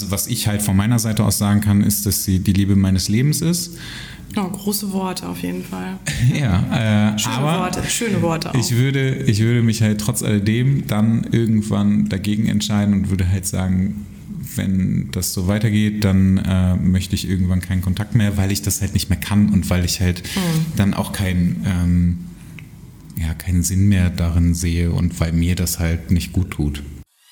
also was ich halt von meiner Seite aus sagen kann, ist, dass sie die Liebe meines Lebens ist. Oh, große Worte auf jeden Fall. Ja, schöne Worte auch. Ich würde mich halt trotz alledem dann irgendwann dagegen entscheiden und würde halt sagen, wenn das so weitergeht, dann möchte ich irgendwann keinen Kontakt mehr, weil ich das halt nicht mehr kann und weil ich halt dann auch keinen Sinn mehr darin sehe und weil mir das halt nicht gut tut.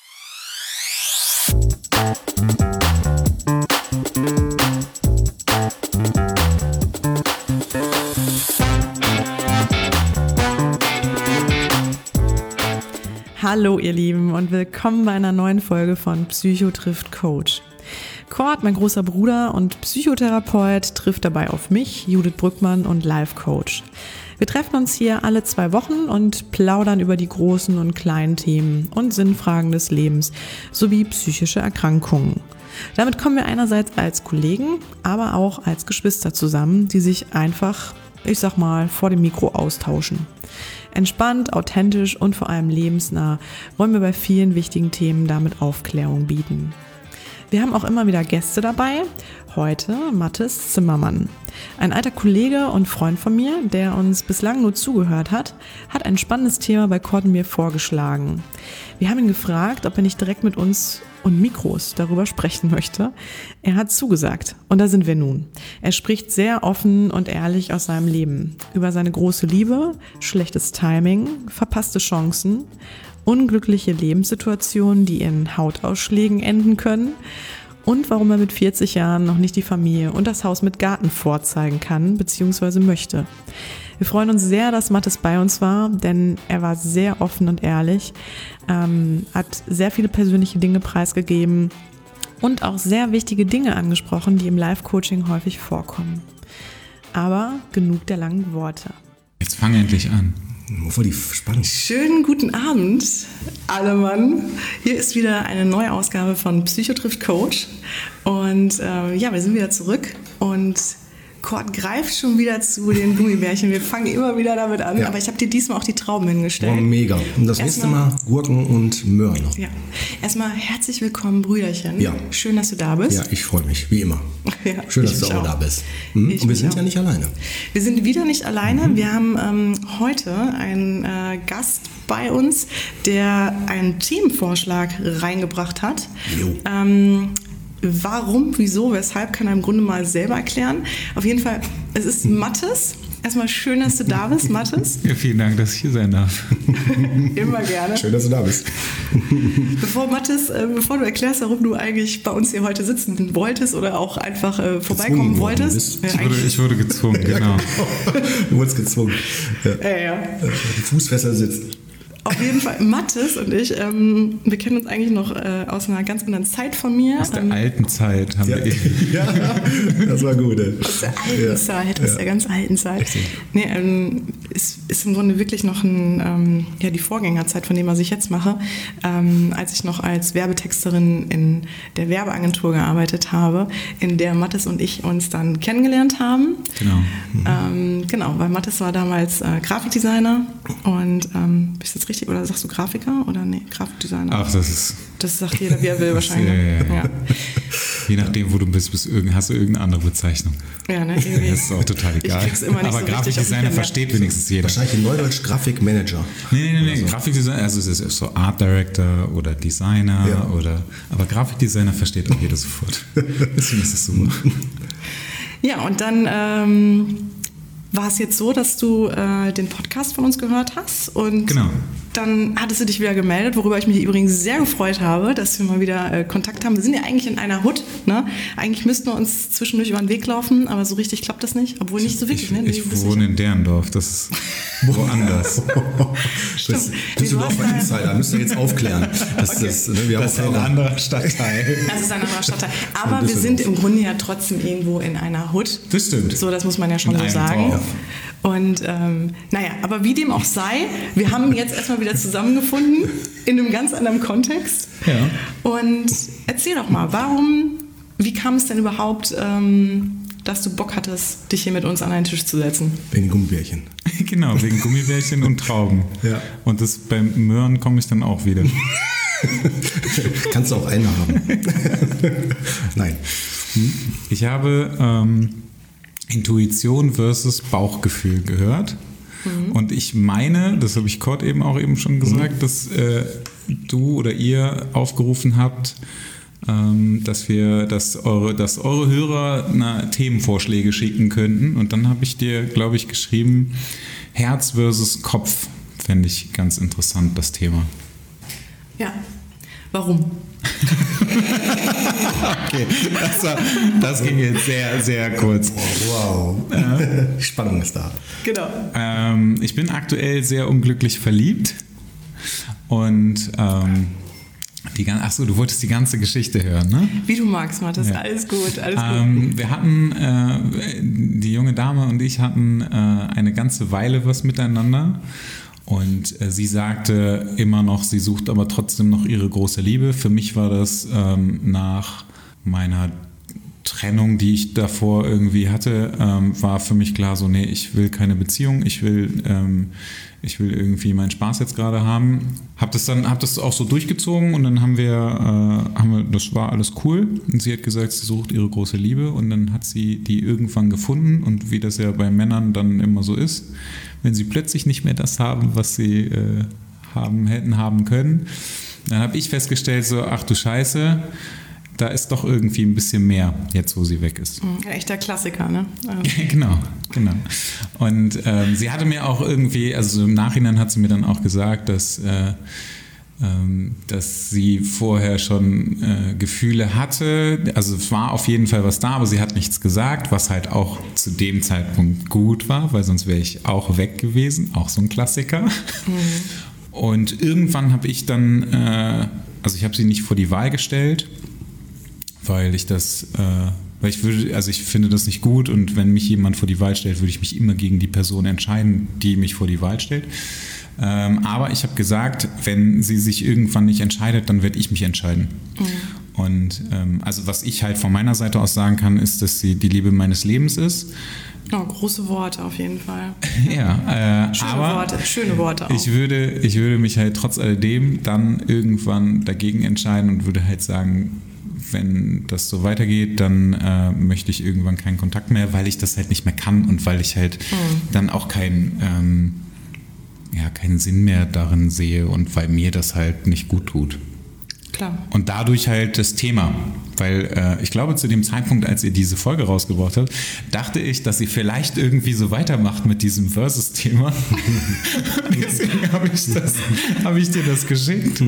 Hallo ihr Lieben und willkommen bei einer neuen Folge von Psycho trifft Coach. Cord, mein großer Bruder und Psychotherapeut, trifft dabei auf mich, Judith Brückmann und Life Coach. Wir treffen uns hier alle 2 Wochen und plaudern über die großen und kleinen Themen und Sinnfragen des Lebens sowie psychische Erkrankungen. Damit kommen wir einerseits als Kollegen, aber auch als Geschwister zusammen, die sich einfach, ich sag mal, vor dem Mikro austauschen. Entspannt, authentisch und vor allem lebensnah wollen wir bei vielen wichtigen Themen damit Aufklärung bieten. Wir haben auch immer wieder Gäste dabei. Heute Mathis Zimmermann. Ein alter Kollege und Freund von mir, der uns bislang nur zugehört hat ein spannendes Thema bei Cord und mir vorgeschlagen. Wir haben ihn gefragt, ob er nicht direkt mit uns und Mikros darüber sprechen möchte. Er hat zugesagt und da sind wir nun. Er spricht sehr offen und ehrlich aus seinem Leben. Über seine große Liebe, schlechtes Timing, verpasste Chancen, unglückliche Lebenssituationen, die in Hautausschlägen enden können und warum er mit 40 Jahren noch nicht die Familie und das Haus mit Garten vorzeigen kann bzw. möchte. Wir freuen uns sehr, dass Mathis bei uns war, denn er war sehr offen und ehrlich, hat sehr viele persönliche Dinge preisgegeben und auch sehr wichtige Dinge angesprochen, die im Live-Coaching häufig vorkommen. Aber genug der langen Worte. Jetzt fang endlich an. Voll die Spannung. Schönen guten Abend, alle Mann. Hier ist wieder eine neue Ausgabe von Psycho trifft Coach. Und wir sind wieder zurück und Cord greift schon wieder zu den Gummibärchen. Wir fangen immer wieder damit an, aber ich habe dir diesmal auch die Trauben hingestellt. Oh, mega. Und das nächste Mal Gurken und Möhren noch. Ja. Erstmal herzlich willkommen, Brüderchen. Ja. Schön, dass du da bist. Ja, ich freue mich, wie immer. Ja, schön, dass du auch da bist. Und wir sind ja nicht alleine. Wir sind wieder nicht alleine. Wir haben heute einen Gast bei uns, der einen Themenvorschlag reingebracht hat. Warum, wieso, weshalb, kann er im Grunde mal selber erklären. Auf jeden Fall, es ist Mathis. Erstmal schön, dass du da bist, Mathis. Ja, vielen Dank, dass ich hier sein darf. Immer gerne. Schön, dass du da bist. Bevor du erklärst, warum du eigentlich bei uns hier heute sitzen wolltest oder auch einfach vorbeikommen wolltest. Ich wurde gezwungen, genau. Du wurdest gezwungen. Ja. Die Fußfessel sitzen. Auf jeden Fall, Mathis und ich, wir kennen uns eigentlich noch aus einer ganz anderen Zeit von mir. Aus der alten Zeit haben wir Ja, das war gut. Aus der alten Zeit, aus der ganz alten Zeit. Ist im Grunde wirklich noch die Vorgängerzeit von dem, was ich jetzt mache. Als ich noch als Werbetexterin in der Werbeagentur gearbeitet habe, in der Mathis und ich uns dann kennengelernt haben. Genau. Weil Mathis war damals Grafikdesigner und bist du jetzt richtig oder sagst du Grafiker oder nee, Grafikdesigner? Ach, das sagt jeder, wie er will wahrscheinlich. Ja. Je nachdem, wo du bist, hast du irgendeine andere Bezeichnung. Ja, ne? Irgendwie. Das ist auch total egal. Aber so Grafikdesigner versteht wenigstens jeder. Wahrscheinlich in Neudeutsch Grafikmanager. Nee. So. Grafikdesigner, also es ist so Art Director oder Designer aber Grafikdesigner versteht auch jeder sofort. Deswegen ist das super. Ja, und dann war es jetzt so, dass du den Podcast von uns gehört hast und genau. Dann hattest du dich wieder gemeldet, worüber ich mich übrigens sehr gefreut habe, dass wir mal wieder Kontakt haben. Wir sind ja eigentlich in einer Hut, ne? Eigentlich müssten wir uns zwischendurch über den Weg laufen, aber so richtig klappt das nicht, obwohl nicht so wirklich. Ich wohne in Derndorf, das ist woanders. Düsseldorf war Insider, müsst ihr jetzt aufklären. Das ist ein anderer Stadtteil. Das ist ein anderer Stadtteil. Aber wir sind im Grunde ja trotzdem irgendwo in einer Hut. Das stimmt. So, das muss man ja schon so sagen. Dorf. Und aber wie dem auch sei, wir haben jetzt erstmal wieder zusammengefunden in einem ganz anderen Kontext. Ja. Und erzähl doch mal, wie kam es denn überhaupt, dass du Bock hattest, dich hier mit uns an einen Tisch zu setzen? Wegen Gummibärchen. Genau, wegen Gummibärchen und Trauben. Ja. Und beim Möhren komme ich dann auch wieder. Kannst du auch eine haben. Nein. Ich habe Intuition versus Bauchgefühl gehört. Und ich meine, das habe ich Kurt eben schon gesagt, dass du oder ihr aufgerufen habt, dass eure Hörer Themenvorschläge schicken könnten. Und dann habe ich dir, glaube ich, geschrieben, Herz versus Kopf. Fände ich ganz interessant, das Thema. Ja. Warum? Okay, das ging jetzt sehr, sehr kurz. Wow. Spannung ist da. Genau. Ich bin aktuell sehr unglücklich verliebt und achso, du wolltest die ganze Geschichte hören, ne? Wie du magst, Mathis. Ja. Alles gut. Wir hatten, die junge Dame und ich hatten eine ganze Weile was miteinander. Und sie sagte immer noch, sie sucht aber trotzdem noch ihre große Liebe. Für mich war das nach meiner Trennung, die ich davor irgendwie hatte, war für mich klar so, nee, ich will keine Beziehung, ich will irgendwie meinen Spaß jetzt gerade haben. Hab das auch so durchgezogen und dann haben wir, das war alles cool. Und sie hat gesagt, sie sucht ihre große Liebe und dann hat sie die irgendwann gefunden und wie das ja bei Männern dann immer so ist, wenn sie plötzlich nicht mehr das haben, was sie hätten haben können, dann habe ich festgestellt so, ach du Scheiße, da ist doch irgendwie ein bisschen mehr, jetzt wo sie weg ist. Echter Klassiker, ne? Genau. Und sie hatte mir auch irgendwie, also im Nachhinein hat sie mir dann auch gesagt, dass sie vorher schon Gefühle hatte. Also es war auf jeden Fall was da, aber sie hat nichts gesagt, was halt auch zu dem Zeitpunkt gut war, weil sonst wäre ich auch weg gewesen. Auch so ein Klassiker. Und irgendwann habe ich dann, also ich habe sie nicht vor die Wahl gestellt, weil ich finde das nicht gut und wenn mich jemand vor die Wahl stellt, würde ich mich immer gegen die Person entscheiden, die mich vor die Wahl stellt. Aber ich habe gesagt, wenn sie sich irgendwann nicht entscheidet, dann werde ich mich entscheiden. Und also was ich halt von meiner Seite aus sagen kann, ist, dass sie die Liebe meines Lebens ist. Oh, große Worte auf jeden Fall. Ja, schöne Worte auch. Ich würde mich halt trotz alledem dann irgendwann dagegen entscheiden und würde halt sagen, wenn das so weitergeht, dann möchte ich irgendwann keinen Kontakt mehr, weil ich das halt nicht mehr kann und weil ich halt dann auch keinen Sinn mehr darin sehe und weil mir das halt nicht gut tut. Klar. Und dadurch halt das Thema, weil ich glaube, zu dem Zeitpunkt, als ihr diese Folge rausgebracht habt, dachte ich, dass ihr vielleicht irgendwie so weitermacht mit diesem Versus-Thema. Deswegen habe ich dir das geschickt.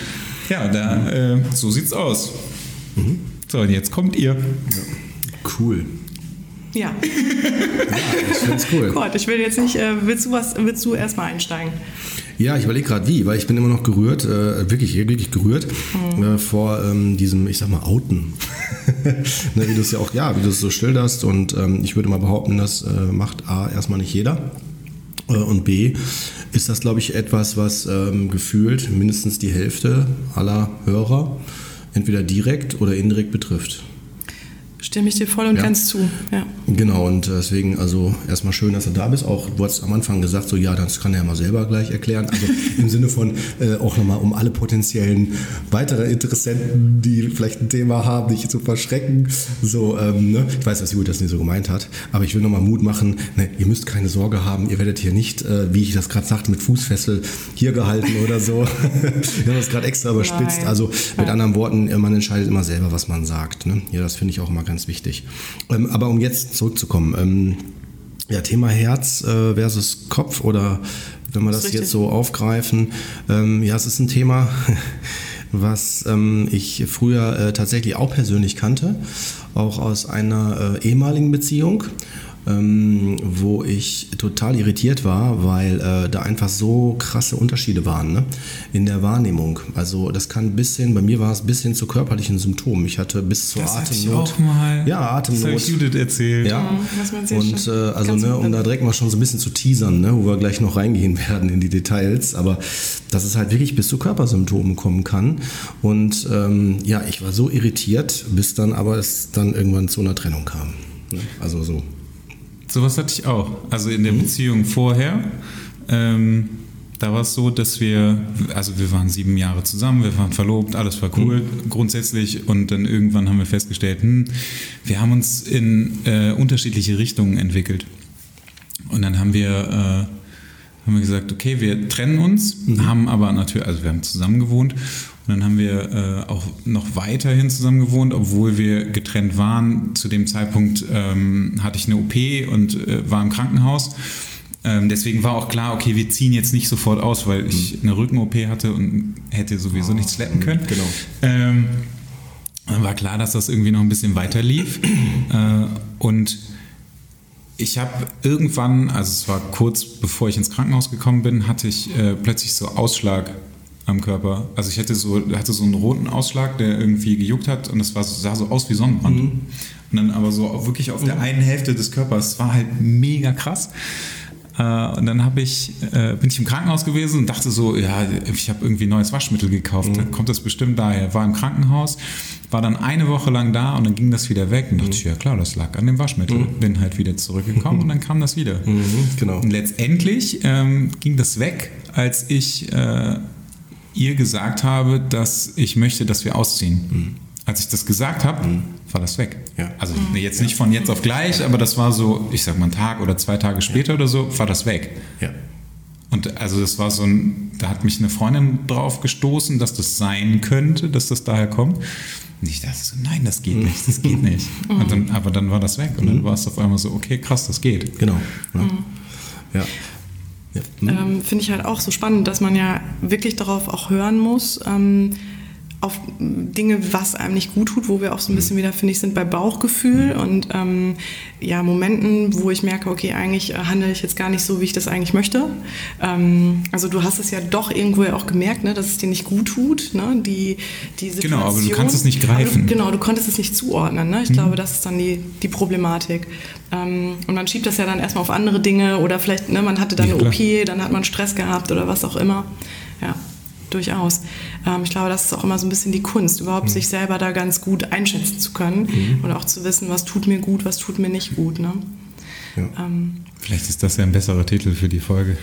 Ja, so sieht's aus. So, und jetzt kommt ihr. Ja. Cool. Ja. Ich finde es cool. Gott, ich will jetzt nicht, willst du erstmal einsteigen? Ja, ich überlege gerade wie, weil ich bin immer noch gerührt, wirklich gerührt vor diesem, ich sag mal, Outen. Ne, wie du es so schilderst und ich würde mal behaupten, das macht A, erstmal nicht jeder. Und B, ist das, glaube ich, etwas, was gefühlt mindestens die Hälfte aller Hörer entweder direkt oder indirekt betrifft. Stimme ich dir voll und ganz zu. Ja. Genau, und deswegen, also erstmal schön, dass du da bist. Auch du hast am Anfang gesagt, so ja, das kann er ja mal selber gleich erklären. Also im Sinne von auch nochmal, um alle potenziellen weiteren Interessenten, die vielleicht ein Thema haben, nicht zu verschrecken. So, ne? Ich weiß, dass Judith das nicht so gemeint hat, aber ich will nochmal Mut machen. Ne, ihr müsst keine Sorge haben, ihr werdet hier nicht, wie ich das gerade sagte, mit Fußfessel hier gehalten oder so. Wir haben das gerade extra überspitzt. Nein. Also mit anderen Worten, man entscheidet immer selber, was man sagt. Ne? Ja, das finde ich auch immer ganz wichtig. Aber um jetzt zurückzukommen, Thema Herz versus Kopf oder wenn wir das jetzt so aufgreifen, es ist ein Thema, was ich früher tatsächlich auch persönlich kannte, auch aus einer ehemaligen Beziehung, wo ich total irritiert war, weil da einfach so krasse Unterschiede waren, ne? In der Wahrnehmung. Also das kann bei mir war es bis hin zu körperlichen Symptomen. Ich hatte bis zur Atemnot. Ich auch mal. Ja, Atemnot. Das habe ich Judith erzählt. Ja. Und um da direkt mal schon so ein bisschen zu teasern, ne, wo wir gleich noch reingehen werden in die Details, aber dass es halt wirklich bis zu Körpersymptomen kommen kann. Und ich war so irritiert, bis dann aber es dann irgendwann zu einer Trennung kam. Ne? Also so. Sowas hatte ich auch. Also in der Beziehung vorher da war es so, dass wir waren 7 Jahre zusammen, wir waren verlobt, alles war cool grundsätzlich und dann irgendwann haben wir festgestellt, wir haben uns in unterschiedliche Richtungen entwickelt. Und dann haben wir gesagt, okay, wir trennen uns, haben aber natürlich, also wir haben zusammen gewohnt und dann haben wir auch noch weiterhin zusammen gewohnt, obwohl wir getrennt waren. Zu dem Zeitpunkt hatte ich eine OP und war im Krankenhaus. Deswegen war auch klar, okay, wir ziehen jetzt nicht sofort aus, weil ich eine Rücken-OP hatte und hätte sowieso nicht schleppen können. Genau. Dann war klar, dass das irgendwie noch ein bisschen weiter lief. Und ich habe irgendwann, also es war kurz bevor ich ins Krankenhaus gekommen bin, hatte ich plötzlich so Ausschlag am Körper. Also ich hatte so einen roten Ausschlag, der irgendwie gejuckt hat und das sah so aus wie Sonnenbrand. Und dann aber so wirklich auf der einen Hälfte des Körpers. Es war halt mega krass. Und dann bin ich im Krankenhaus gewesen und dachte so, ja, ich habe irgendwie neues Waschmittel gekauft, dann kommt das bestimmt daher. War im Krankenhaus, war dann eine Woche lang da und dann ging das wieder weg und dachte ich, ja klar, das lag an dem Waschmittel. Bin halt wieder zurückgekommen und dann kam das wieder. Genau. Und letztendlich ging das weg, als ich ihr gesagt habe, dass ich möchte, dass wir ausziehen. Als ich das gesagt habe, war das weg. Ja. Also jetzt nicht von jetzt auf gleich, aber das war so, ich sag mal, einen Tag oder 2 Tage später oder so, war das weg. Ja. Und also das war so da hat mich eine Freundin drauf gestoßen, dass das sein könnte, dass das daher kommt. Und ich dachte so, nein, das geht nicht, das geht nicht. Aber dann war das weg und dann war es auf einmal so, okay, krass, das geht. Genau. Ja. Finde ich halt auch so spannend, dass man ja wirklich darauf auch hören muss, auf Dinge, was einem nicht gut tut, wo wir auch so ein bisschen wieder, finde ich, sind bei Bauchgefühl und Momenten, wo ich merke, okay, eigentlich handle ich jetzt gar nicht so, wie ich das eigentlich möchte. Also du hast es ja doch irgendwo ja auch gemerkt, ne, dass es dir nicht gut tut, ne, die Situation. Genau, aber du kannst es nicht greifen. Du konntest es nicht zuordnen. Ne? Ich glaube, das ist dann die Problematik. Und man schiebt das ja dann erstmal auf andere Dinge oder vielleicht, ne, man hatte dann eine OP, dann hat man Stress gehabt oder was auch immer. Ja. Durchaus. Ich glaube, das ist auch immer so ein bisschen die Kunst, überhaupt sich selber da ganz gut einschätzen zu können und auch zu wissen, was tut mir gut, was tut mir nicht gut. Ne? Ja. Vielleicht ist das ja ein besserer Titel für die Folge.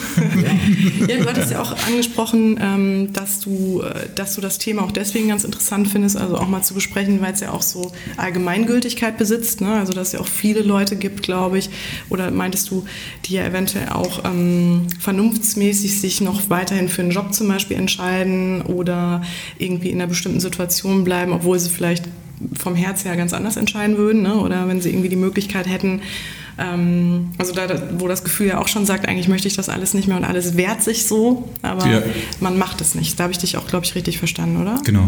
Ja, du hattest ja auch angesprochen, dass du das Thema auch deswegen ganz interessant findest, also auch mal zu besprechen, weil es ja auch so Allgemeingültigkeit besitzt. Ne? Also dass es ja auch viele Leute gibt, glaube ich, oder meintest du, die ja eventuell auch vernunftsmäßig sich noch weiterhin für einen Job zum Beispiel entscheiden oder irgendwie in einer bestimmten Situation bleiben, obwohl sie vielleicht vom Herz her ganz anders entscheiden würden, ne? Oder wenn sie irgendwie die Möglichkeit hätten, also wo das Gefühl ja auch schon sagt, eigentlich möchte ich das alles nicht mehr und alles wehrt sich so, aber man macht es nicht. Da habe ich dich auch, glaube ich, richtig verstanden, oder? Genau.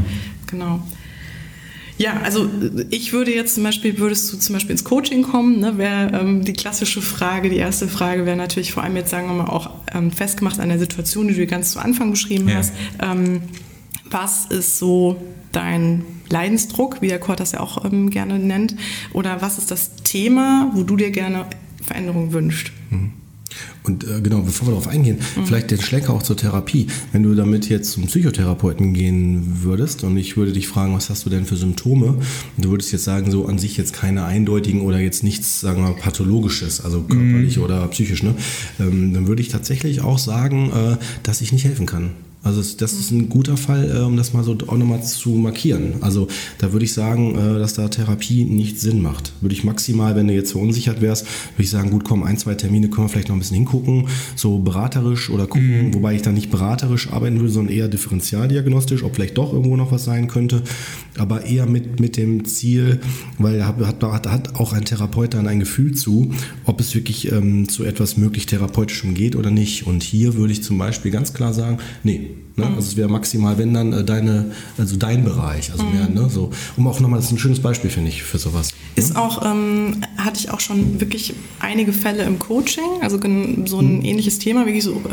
Ja, also würdest du zum Beispiel ins Coaching kommen, ne, wäre die klassische Frage, die erste Frage wäre natürlich vor allem jetzt, sagen wir mal, auch festgemacht an der Situation, die du ganz zu Anfang beschrieben hast. Was ist so dein Leidensdruck, wie der Kurt das ja auch gerne nennt, oder was ist das Thema, wo du dir gerne Veränderung wünschst? Und genau, bevor wir darauf eingehen, vielleicht den Schlenker auch zur Therapie. Wenn du damit jetzt zum Psychotherapeuten gehen würdest und ich würde dich fragen, was hast du denn für Symptome? Und du würdest jetzt sagen, so an sich jetzt keine eindeutigen oder jetzt nichts, sagen wir mal, Pathologisches, also körperlich oder psychisch, ne? Dann würde ich tatsächlich auch sagen, dass ich nicht helfen kann. Also das ist ein guter Fall, um das mal so auch nochmal zu markieren. Also da würde ich sagen, dass da Therapie nicht Sinn macht. Würde ich maximal, wenn du jetzt verunsichert wärst, würde ich sagen, gut, komm, 1, 2 Termine können wir vielleicht noch ein bisschen hingucken, so beraterisch oder gucken, wobei ich da nicht beraterisch arbeiten würde, sondern eher differentialdiagnostisch, ob vielleicht doch irgendwo noch was sein könnte, aber eher mit dem Ziel, weil hat auch ein Therapeut dann ein Gefühl zu, ob es wirklich zu etwas möglich Therapeutischem geht oder nicht. Und hier würde ich zum Beispiel ganz klar sagen, nee. Ne? Also es wäre maximal, wenn dann dein Bereich, also mehr, ne? So, um auch nochmal, das ist ein schönes Beispiel, finde ich, für sowas. Ist auch, hatte ich auch schon wirklich einige Fälle im Coaching, also so ein ähnliches Thema, wirklich so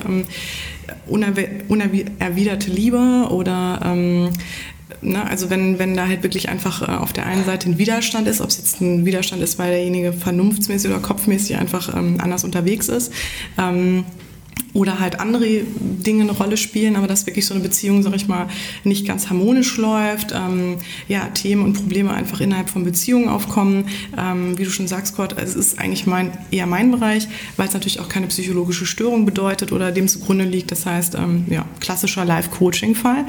unerwiderte Liebe oder also wenn da halt wirklich einfach auf der einen Seite ein Widerstand ist, ob es jetzt ein Widerstand ist, weil derjenige vernunftsmäßig oder kopfmäßig einfach anders unterwegs ist, oder halt andere Dinge eine Rolle spielen, aber dass wirklich so eine Beziehung, sag ich mal, nicht ganz harmonisch läuft, Themen und Probleme einfach innerhalb von Beziehungen aufkommen. Wie du schon sagst, Kurt, es ist eigentlich eher mein Bereich, weil es natürlich auch keine psychologische Störung bedeutet oder dem zugrunde liegt. Das heißt, klassischer Live-Coaching-Fall.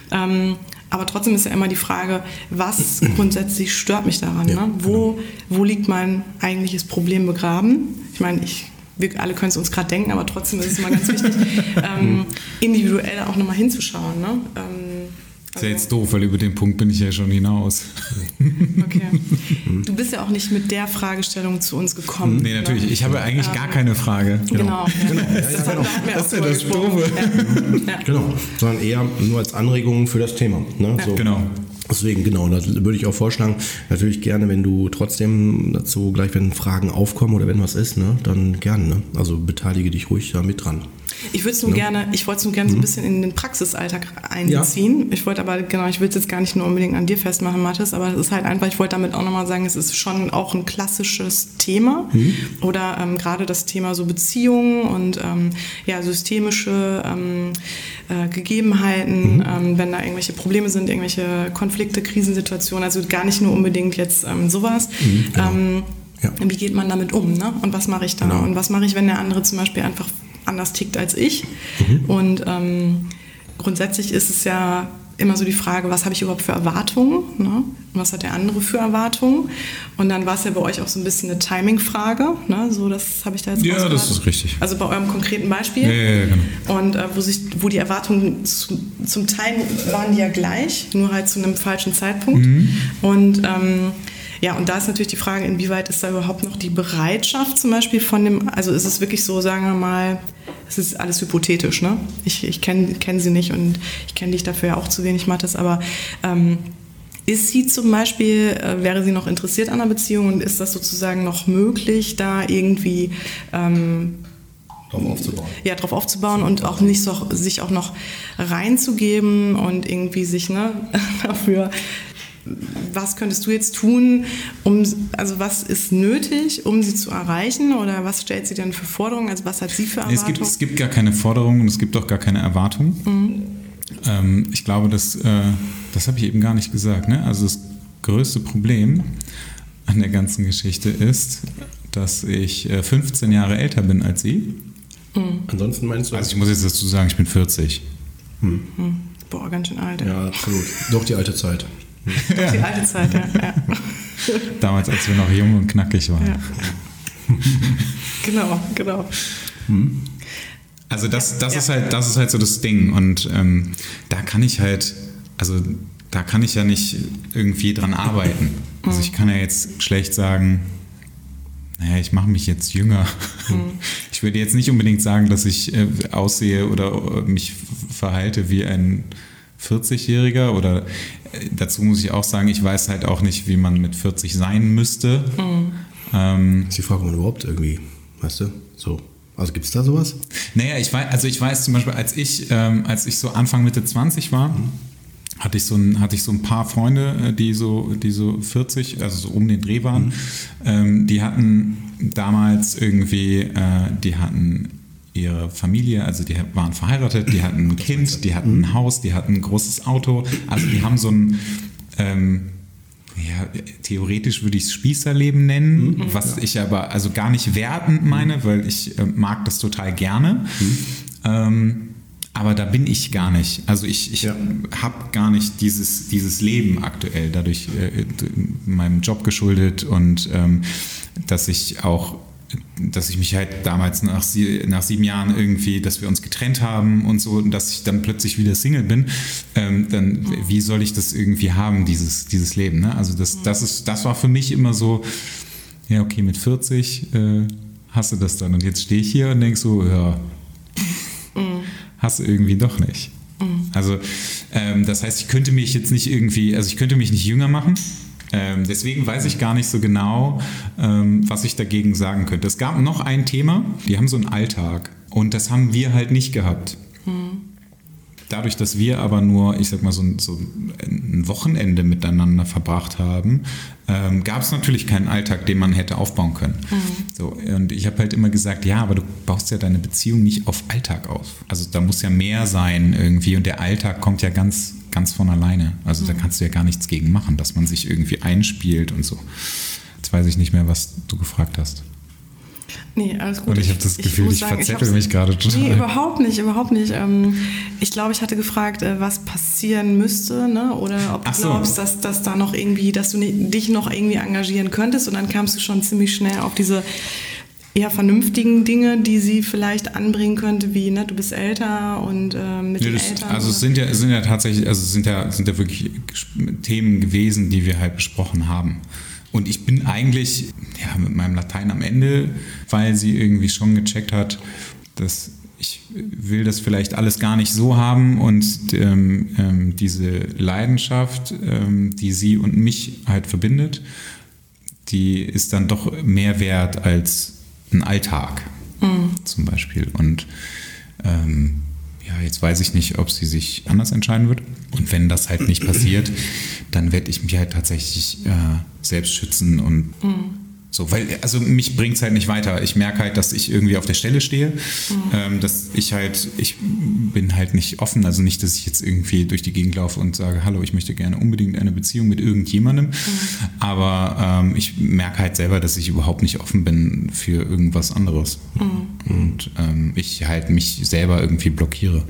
Aber trotzdem ist ja immer die Frage, was grundsätzlich stört mich daran? Ja, ne? Wo liegt mein eigentliches Problem begraben? Ich meine, wir alle können es uns gerade denken, aber trotzdem ist es immer ganz wichtig, individuell auch nochmal hinzuschauen. Ne? Ist ja jetzt doof, weil über den Punkt bin ich ja schon hinaus. Okay. Du bist ja auch nicht mit der Fragestellung zu uns gekommen. Nee, natürlich. Ich habe eigentlich gar keine Frage. Genau. Das ist ja das Doofe. Genau, sondern eher nur als Anregung für das Thema. Ne? Ja. So. Genau. Deswegen, genau, das würde ich auch vorschlagen. Natürlich gerne, wenn du trotzdem dazu gleich, wenn Fragen aufkommen oder wenn was ist, ne, dann gerne. Ne? Also beteilige dich ruhig da mit dran. Ich wollte es nur gerne so ein bisschen in den Praxisalltag einbeziehen. Ja. Ich wollte aber, ich will es jetzt gar nicht nur unbedingt an dir festmachen, Mathis, aber es ist halt einfach, ich wollte damit auch nochmal sagen, es ist schon auch ein klassisches Thema oder gerade das Thema so Beziehungen und systemische Gegebenheiten, wenn da irgendwelche Probleme sind, irgendwelche Konflikte, Krisensituationen, also gar nicht nur unbedingt jetzt sowas. Genau. Wie geht man damit um, ne? Und was mache ich da? Genau. Und was mache ich, wenn der andere zum Beispiel einfach anders tickt als ich? Und grundsätzlich ist es ja immer so die Frage, was habe ich überhaupt für Erwartungen? Ne? Und was hat der andere für Erwartungen? Und dann war es ja bei euch auch so ein bisschen eine Timing-Frage. Ne? So, das habe ich da jetzt rausgehört. Ja, das ist richtig. Also bei eurem konkreten Beispiel. Ja, genau. Und wo die Erwartungen zum Teil waren die ja gleich, nur halt zu einem falschen Zeitpunkt. Und und da ist natürlich die Frage, inwieweit ist da überhaupt noch die Bereitschaft zum Beispiel also ist es wirklich so, sagen wir mal, es ist alles hypothetisch, ne? Ich kenn sie nicht und ich kenne dich dafür ja auch zu wenig, Mathis, aber ist sie zum Beispiel, wäre sie noch interessiert an einer Beziehung und ist das sozusagen noch möglich, da irgendwie drauf aufzubauen. Ja, drauf aufzubauen und auch nicht so, sich auch noch reinzugeben und irgendwie sich dafür... Was könntest du jetzt tun, was ist nötig, um sie zu erreichen oder was stellt sie denn für Forderungen, also was hat sie für Erwartungen? Es gibt gar keine Forderungen und es gibt auch gar keine Erwartungen. Ich glaube, das habe ich eben gar nicht gesagt. Ne? Also das größte Problem an der ganzen Geschichte ist, dass ich 15 Jahre älter bin als sie. Ansonsten meinst du? Also ich muss jetzt dazu sagen, ich bin 40. Boah, ganz schön alt. Ja, absolut. Doch die alte Zeit. Die alte Zeit, ja. Damals, als wir noch jung und knackig waren. Ja. Genau. Also das ist halt so das Ding. Und da kann ich ja nicht irgendwie dran arbeiten. Also ich kann ja jetzt schlecht sagen, naja, ich mache mich jetzt jünger. Ich würde jetzt nicht unbedingt sagen, dass ich aussehe oder mich verhalte wie ein 40-Jähriger oder dazu muss ich auch sagen, ich weiß halt auch nicht, wie man mit 40 sein müsste. Ist die Frage, ob man überhaupt irgendwie, weißt du, so. Also gibt es da sowas? Naja, ich weiß zum Beispiel, als ich so Anfang Mitte 20 war, hatte ich so ein paar Freunde, die so 40, also so um den Dreh waren. Die hatten damals irgendwie, die hatten ihre Familie, also die waren verheiratet, die hatten ein Kind, die hatten ein Haus, die hatten ein großes Auto. Also die haben so ein, theoretisch würde ich es Spießerleben nennen, was ich aber also gar nicht wertend meine, weil ich mag das total gerne. Aber da bin ich gar nicht. Also ich habe gar nicht dieses Leben aktuell, dadurch meinem Job geschuldet und dass ich mich halt damals nach 7 Jahren irgendwie, dass wir uns getrennt haben und so, und dass ich dann plötzlich wieder Single bin, dann wie soll ich das irgendwie haben, dieses Leben, ne? Also das war für mich immer so, ja okay, mit 40 hast du das dann und jetzt stehe ich hier und denke so, ja, hast du irgendwie doch nicht. Also das heißt, ich könnte mich nicht jünger machen. Deswegen weiß ich gar nicht so genau, was ich dagegen sagen könnte. Es gab noch ein Thema, die haben so einen Alltag und das haben wir halt nicht gehabt. dadurch, dass wir aber nur, ich sag mal, so ein Wochenende miteinander verbracht haben, gab es natürlich keinen Alltag, den man hätte aufbauen können. So, und ich habe halt immer gesagt, ja, aber du baust ja deine Beziehung nicht auf Alltag auf. Also da muss ja mehr sein irgendwie und der Alltag kommt ja ganz von alleine. Also da kannst du ja gar nichts gegen machen, dass man sich irgendwie einspielt und so. Jetzt weiß ich nicht mehr, was du gefragt hast. Nee, alles gut. Und ich habe das Gefühl, ich verzettel mich gerade total. Nee, überhaupt nicht. Ich glaube, ich hatte gefragt, was passieren müsste, ne? Oder ob du glaubst, dass da noch irgendwie, dass du dich noch irgendwie engagieren könntest. Und dann kamst du schon ziemlich schnell auf diese eher vernünftigen Dinge, die sie vielleicht anbringen könnte, wie, ne, du bist älter und mit den Eltern. Also es sind ja tatsächlich, also sind ja wirklich Themen gewesen, die wir halt besprochen haben. Und ich bin eigentlich mit meinem Latein am Ende, weil sie irgendwie schon gecheckt hat, dass ich will das vielleicht alles gar nicht so haben und diese Leidenschaft, die sie und mich halt verbindet, die ist dann doch mehr wert als ein Alltag zum Beispiel. Und jetzt weiß ich nicht, ob sie sich anders entscheiden wird. Und wenn das halt nicht passiert, dann werde ich mich halt tatsächlich selbst schützen und so, weil, also mich bringt es halt nicht weiter. Ich merke halt, dass ich irgendwie auf der Stelle stehe, dass ich bin halt nicht offen, also nicht, dass ich jetzt irgendwie durch die Gegend laufe und sage, hallo, ich möchte gerne unbedingt eine Beziehung mit irgendjemandem, aber ich merke halt selber, dass ich überhaupt nicht offen bin für irgendwas anderes und ich halt mich selber irgendwie blockiere.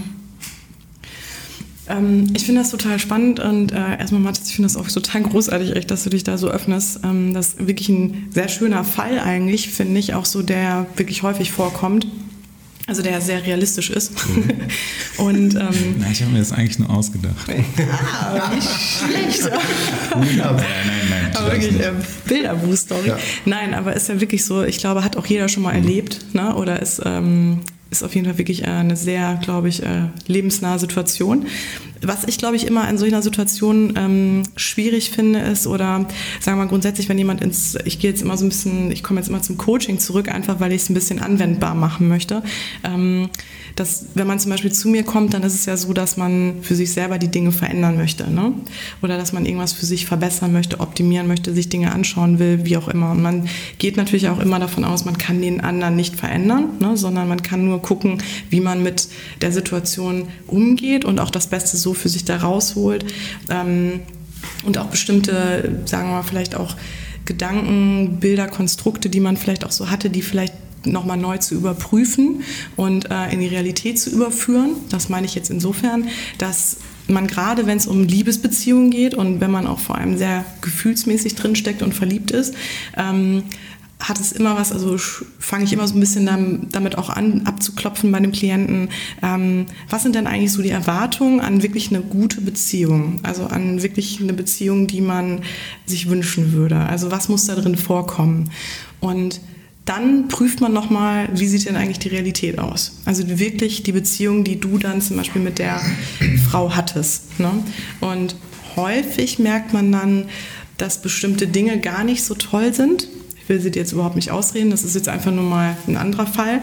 Ich finde das total spannend und erstmal, Mathis, ich finde das auch total großartig, echt, dass du dich da so öffnest. Das ist wirklich ein sehr schöner Fall eigentlich, finde ich, auch so, der wirklich häufig vorkommt. Also der sehr realistisch ist. Und, ich habe mir das eigentlich nur ausgedacht. Nicht schlecht. Nein. Aber wirklich Bilderbuch-Story. Ja. Nein, aber ist ja wirklich so, ich glaube, hat auch jeder schon mal erlebt, ne? Oder ist auf jeden Fall wirklich eine sehr, glaube ich, lebensnahe Situation. Was ich, glaube ich, immer in solcher Situation schwierig finde, ist, oder sagen wir mal grundsätzlich, wenn jemand ich komme jetzt immer zum Coaching zurück, einfach weil ich es ein bisschen anwendbar machen möchte. Dass, wenn man zum Beispiel zu mir kommt, dann ist es ja so, dass man für sich selber die Dinge verändern möchte, ne? Oder dass man irgendwas für sich verbessern möchte, optimieren möchte, sich Dinge anschauen will, wie auch immer. Und man geht natürlich auch immer davon aus, man kann den anderen nicht verändern, ne? Sondern man kann nur gucken, wie man mit der Situation umgeht und auch das Beste so für sich da rausholt. Und auch bestimmte, sagen wir mal, vielleicht auch Gedanken, Bilder, Konstrukte, die man vielleicht auch so hatte, die vielleicht nochmal neu zu überprüfen und in die Realität zu überführen. Das meine ich jetzt insofern, dass man gerade, wenn es um Liebesbeziehungen geht und wenn man auch vor allem sehr gefühlsmäßig drinsteckt und verliebt ist, hat es immer was, also fange ich immer so ein bisschen damit auch an, abzuklopfen bei dem Klienten. Was sind denn eigentlich so die Erwartungen an wirklich eine gute Beziehung? Also an wirklich eine Beziehung, die man sich wünschen würde. Also was muss da drin vorkommen? Und dann prüft man nochmal, wie sieht denn eigentlich die Realität aus? Also wirklich die Beziehung, die du dann zum Beispiel mit der Frau hattest, ne? Und häufig merkt man dann, dass bestimmte Dinge gar nicht so toll sind. Ich will sie dir jetzt überhaupt nicht ausreden, das ist jetzt einfach nur mal ein anderer Fall.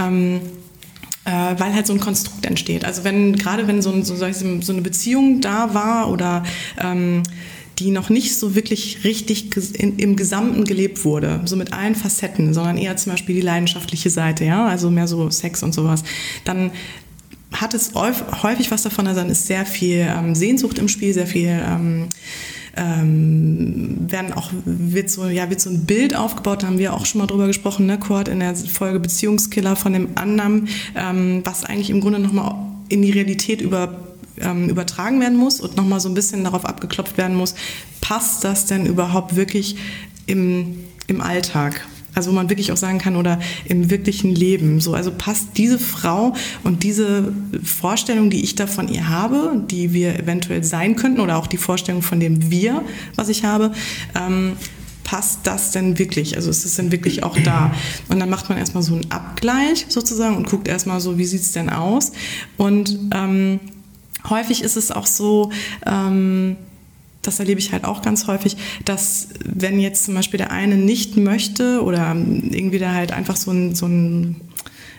Weil halt so ein Konstrukt entsteht. Also gerade wenn so eine Beziehung da war oder die noch nicht so wirklich richtig im Gesamten gelebt wurde, so mit allen Facetten, sondern eher zum Beispiel die leidenschaftliche Seite, ja, also mehr so Sex und sowas, dann hat es häufig was davon, also dann ist sehr viel Sehnsucht im Spiel, sehr viel wird so ein Bild aufgebaut, da haben wir auch schon mal drüber gesprochen, ne, Kurt, in der Folge Beziehungskiller von dem Annam, was eigentlich im Grunde nochmal in die Realität übertragen werden muss und nochmal so ein bisschen darauf abgeklopft werden muss, passt das denn überhaupt wirklich im Alltag? Also wo man wirklich auch sagen kann, oder im wirklichen Leben. So, also passt diese Frau und diese Vorstellung, die ich da von ihr habe, die wir eventuell sein könnten, oder auch die Vorstellung von dem Wir, was ich habe, passt das denn wirklich? Also ist es denn wirklich auch da? Und dann macht man erstmal so einen Abgleich sozusagen und guckt erstmal so, wie sieht es denn aus? Und häufig ist es auch so, das erlebe ich halt auch ganz häufig, dass wenn jetzt zum Beispiel der eine nicht möchte oder irgendwie da halt einfach so ein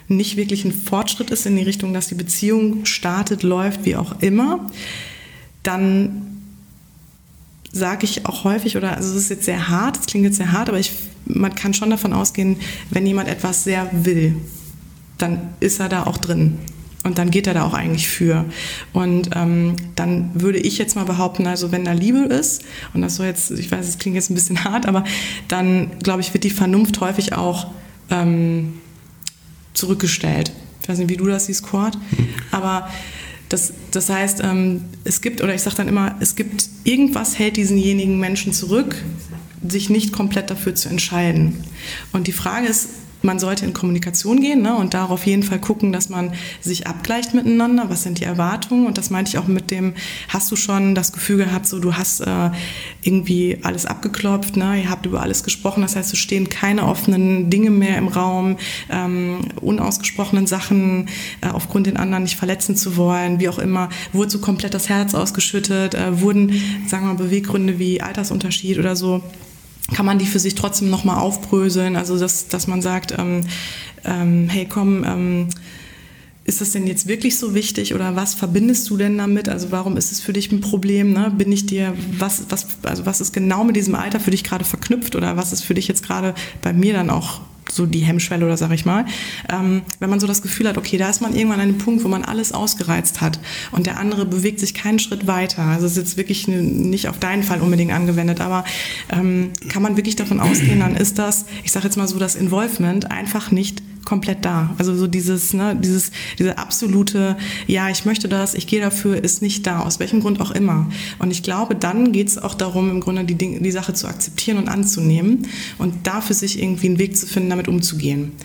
nicht wirklich ein Fortschritt ist in die Richtung, dass die Beziehung startet, läuft, wie auch immer, dann sage ich auch häufig, oder also es ist jetzt sehr hart, es klingt jetzt sehr hart, aber man kann schon davon ausgehen, wenn jemand etwas sehr will, dann ist er da auch drin. Und dann geht er da auch eigentlich für. Und dann würde ich jetzt mal behaupten, also wenn da Liebe ist, und das soll jetzt, ich weiß, es klingt jetzt ein bisschen hart, aber dann, glaube ich, wird die Vernunft häufig auch zurückgestellt. Ich weiß nicht, wie du das siehst, Cord, aber das heißt, es gibt, oder ich sage dann immer, es gibt, irgendwas hält diesenjenigen Menschen zurück, sich nicht komplett dafür zu entscheiden. Und die Frage ist, man sollte in Kommunikation gehen, ne, und da auf jeden Fall gucken, dass man sich abgleicht miteinander. Was sind die Erwartungen? Und das meinte ich auch mit dem, hast du schon das Gefühl gehabt, so du hast irgendwie alles abgeklopft, ne? Ihr habt über alles gesprochen, das heißt, es stehen keine offenen Dinge mehr im Raum, unausgesprochenen Sachen aufgrund den anderen nicht verletzen zu wollen, wie auch immer, wurde so komplett das Herz ausgeschüttet, wurden, sagen wir mal, Beweggründe wie Altersunterschied oder so, kann man die für sich trotzdem nochmal aufbröseln, also dass man sagt, hey komm, ist das denn jetzt wirklich so wichtig oder was verbindest du denn damit, also warum ist es für dich ein Problem, ne? Bin ich dir, was ist genau mit diesem Alter für dich gerade verknüpft oder was ist für dich jetzt gerade bei mir dann auch so die Hemmschwelle oder sag ich mal, wenn man so das Gefühl hat, okay, da ist man irgendwann an einem Punkt, wo man alles ausgereizt hat und der andere bewegt sich keinen Schritt weiter, also es ist jetzt wirklich nicht auf deinen Fall unbedingt angewendet, aber kann man wirklich davon ausgehen, dann ist das, ich sag jetzt mal so, das Involvement einfach nicht komplett da, also so diese absolute, ja, ich möchte das, ich gehe dafür, ist nicht da, aus welchem Grund auch immer. Und ich glaube, dann geht es auch darum, im Grunde die Sache zu akzeptieren und anzunehmen und da für sich irgendwie einen Weg zu finden, damit umzugehen.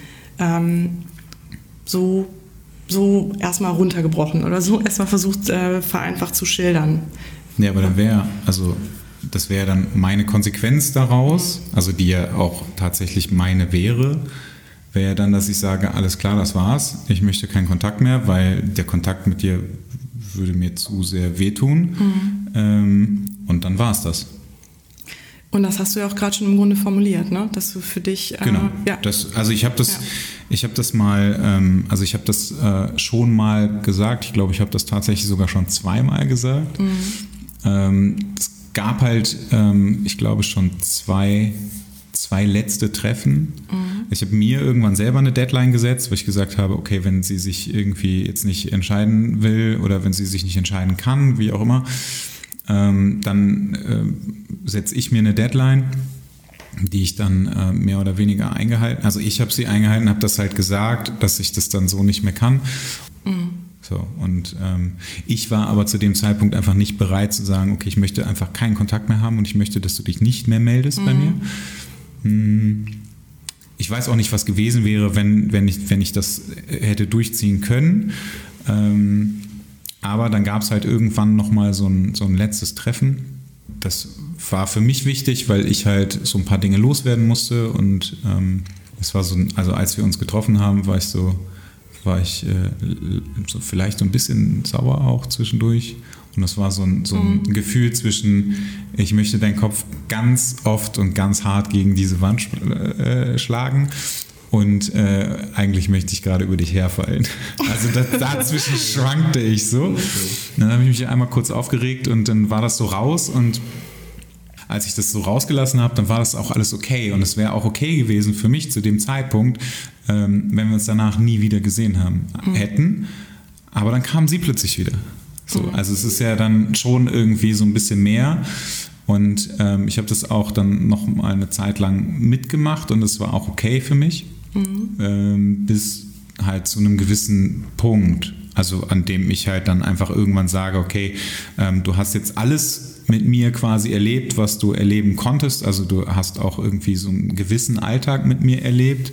So erstmal runtergebrochen oder so erstmal versucht, vereinfacht zu schildern. Ja, aber das wäre dann meine Konsequenz daraus, also die ja auch tatsächlich meine wäre dann, dass ich sage, alles klar, das war's. Ich möchte keinen Kontakt mehr, weil der Kontakt mit dir würde mir zu sehr wehtun. Und dann war's das. Und das hast du ja auch gerade schon im Grunde formuliert, ne? Dass du für dich... Genau. Ja. Ich habe das schon mal gesagt. Ich glaube, ich habe das tatsächlich sogar schon zweimal gesagt. Es gab halt, ich glaube, schon zwei letzte Treffen. Ich habe mir irgendwann selber eine Deadline gesetzt, wo ich gesagt habe, okay, wenn sie sich irgendwie jetzt nicht entscheiden will oder wenn sie sich nicht entscheiden kann, wie auch immer, dann setze ich mir eine Deadline, die ich dann mehr oder weniger eingehalten, also ich habe sie eingehalten, habe das halt gesagt, dass ich das dann so nicht mehr kann. So, und ich war aber zu dem Zeitpunkt einfach nicht bereit zu sagen, okay, ich möchte einfach keinen Kontakt mehr haben und ich möchte, dass du dich nicht mehr meldest bei mir. Ich weiß auch nicht, was gewesen wäre, wenn ich das hätte durchziehen können. Aber dann gab es halt irgendwann nochmal so ein letztes Treffen. Das war für mich wichtig, weil ich halt so ein paar Dinge loswerden musste. Und es war so, also als wir uns getroffen haben, war ich so vielleicht so ein bisschen sauer auch zwischendurch. Und das war so ein Gefühl zwischen, ich möchte deinen Kopf ganz oft und ganz hart gegen diese Wand schlagen und eigentlich möchte ich gerade über dich herfallen. Also dazwischen schwankte ich so. Und dann habe ich mich einmal kurz aufgeregt und dann war das so raus und als ich das so rausgelassen habe, dann war das auch alles okay und es wäre auch okay gewesen für mich zu dem Zeitpunkt, wenn wir uns danach nie wieder gesehen hätten. Aber dann kam sie plötzlich wieder. So, also es ist ja dann schon irgendwie so ein bisschen mehr und ich habe das auch dann noch mal eine Zeit lang mitgemacht und es war auch okay für mich, bis halt zu einem gewissen Punkt, also an dem ich halt dann einfach irgendwann sage, okay, du hast jetzt alles mit mir quasi erlebt, was du erleben konntest, also du hast auch irgendwie so einen gewissen Alltag mit mir erlebt,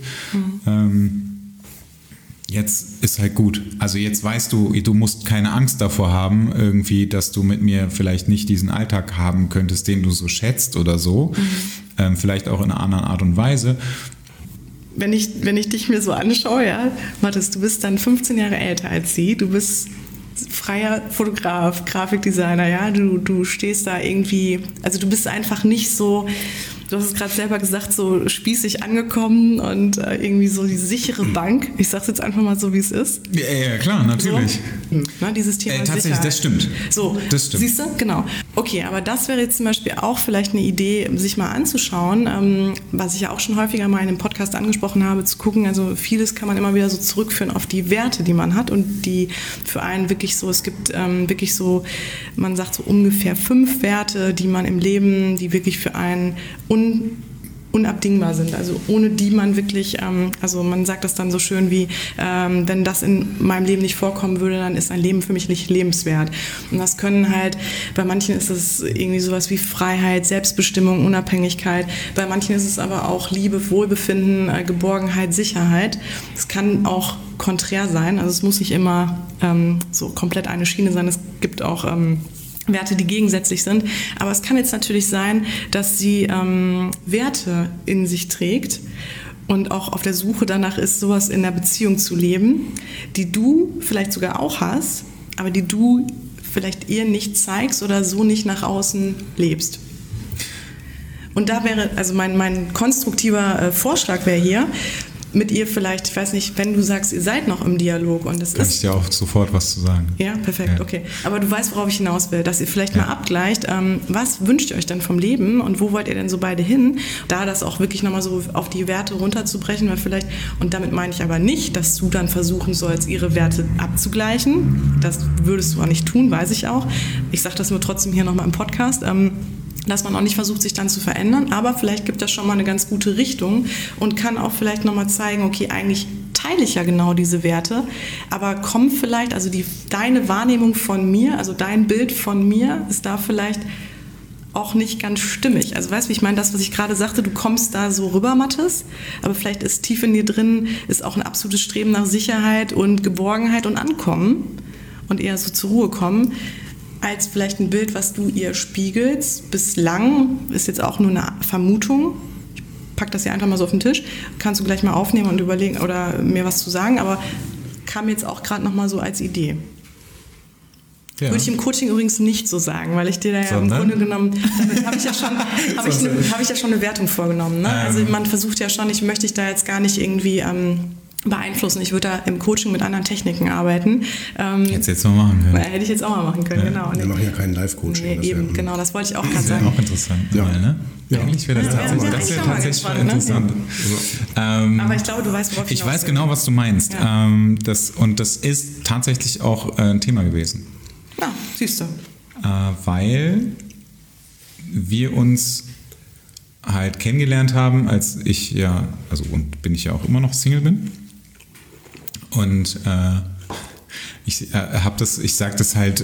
jetzt ist halt gut. Also jetzt weißt du, du musst keine Angst davor haben, irgendwie, dass du mit mir vielleicht nicht diesen Alltag haben könntest, den du so schätzt oder so. Vielleicht auch in einer anderen Art und Weise. Wenn ich dich mir so anschaue, ja, Mathis, du bist dann 15 Jahre älter als sie, du bist freier Fotograf, Grafikdesigner, ja, du stehst da irgendwie, also du bist einfach nicht so, Du hast es gerade selber gesagt, so spießig angekommen und irgendwie so die sichere Bank. Ich sag's jetzt einfach mal so, wie es ist. Ja, klar, natürlich. So, na, dieses Thema tatsächlich, Sicherheit. das stimmt. So, das stimmt. Siehst du? Genau. Okay, aber das wäre jetzt zum Beispiel auch vielleicht eine Idee, sich mal anzuschauen, was ich ja auch schon häufiger mal in dem Podcast angesprochen habe, zu gucken, also vieles kann man immer wieder so zurückführen auf die Werte, die man hat und die für einen wirklich so, es gibt wirklich so, man sagt so ungefähr 5 Werte, die man im Leben, die wirklich für einen unabdingbar sind, also ohne die man wirklich, also man sagt das dann so schön wie, wenn das in meinem Leben nicht vorkommen würde, dann ist ein Leben für mich nicht lebenswert. Und das können halt, bei manchen ist es irgendwie sowas wie Freiheit, Selbstbestimmung, Unabhängigkeit, bei manchen ist es aber auch Liebe, Wohlbefinden, Geborgenheit, Sicherheit. Es kann auch konträr sein, also es muss nicht immer so komplett eine Schiene sein, es gibt auch Werte, die gegensätzlich sind. Aber es kann jetzt natürlich sein, dass sie Werte in sich trägt und auch auf der Suche danach ist, sowas in der Beziehung zu leben, die du vielleicht sogar auch hast, aber die du vielleicht ihr nicht zeigst oder so nicht nach außen lebst. Und da wäre, also mein konstruktiver Vorschlag wäre hier, mit ihr vielleicht, ich weiß nicht, wenn du sagst, ihr seid noch im Dialog und das Kann ist... ich dir auch sofort was zu sagen. Ja, perfekt, Ja. Okay. Aber du weißt, worauf ich hinaus will, dass ihr vielleicht mal abgleicht, was wünscht ihr euch denn vom Leben und wo wollt ihr denn so beide hin? Da das auch wirklich nochmal so auf die Werte runterzubrechen, weil vielleicht, und damit meine ich aber nicht, dass du dann versuchen sollst, ihre Werte abzugleichen. Das würdest du auch nicht tun, weiß ich auch. Ich sage das nur trotzdem hier nochmal im Podcast. Dass man auch nicht versucht, sich dann zu verändern, aber vielleicht gibt das schon mal eine ganz gute Richtung und kann auch vielleicht nochmal zeigen, okay, eigentlich teile ich ja genau diese Werte, aber kommt vielleicht, also deine Wahrnehmung von mir, also dein Bild von mir ist da vielleicht auch nicht ganz stimmig. Also weißt du, wie ich meine, das, was ich gerade sagte, du kommst da so rüber, Mathis, aber vielleicht ist tief in dir drin, ist auch ein absolutes Streben nach Sicherheit und Geborgenheit und Ankommen und eher so zur Ruhe kommen, als vielleicht ein Bild, was du ihr spiegelst. Bislang ist jetzt auch nur eine Vermutung. Ich packe das hier einfach mal so auf den Tisch. Kannst du gleich mal aufnehmen und überlegen oder mir was zu sagen, aber kam jetzt auch gerade noch mal so als Idee. Ja. Würde ich im Coaching übrigens nicht so sagen, weil ich dir da ja im Grunde genommen, damit habe ich ja schon eine Wertung vorgenommen. Ne? Also man versucht ja schon, ich möchte dich da jetzt gar nicht irgendwie beeinflussen. Ich würde da im Coaching mit anderen Techniken arbeiten. Hättest du jetzt mal machen können. Hätte ich jetzt auch mal machen können, genau. Wir machen ja keinen Live-Coaching. Nee, eben, genau, das wollte ich auch gerade sagen. Das wäre auch interessant. Ja. Mal, ne? Ja. Eigentlich wäre das tatsächlich interessant. Ne? Aber ich glaube, du weißt, worauf ich weiß genau, was du meinst. Ja. Das ist tatsächlich auch ein Thema gewesen. Ja, siehst du. Weil wir uns halt kennengelernt haben, als ich ja, also und bin ich ja auch immer noch Single bin. Und ich sage das halt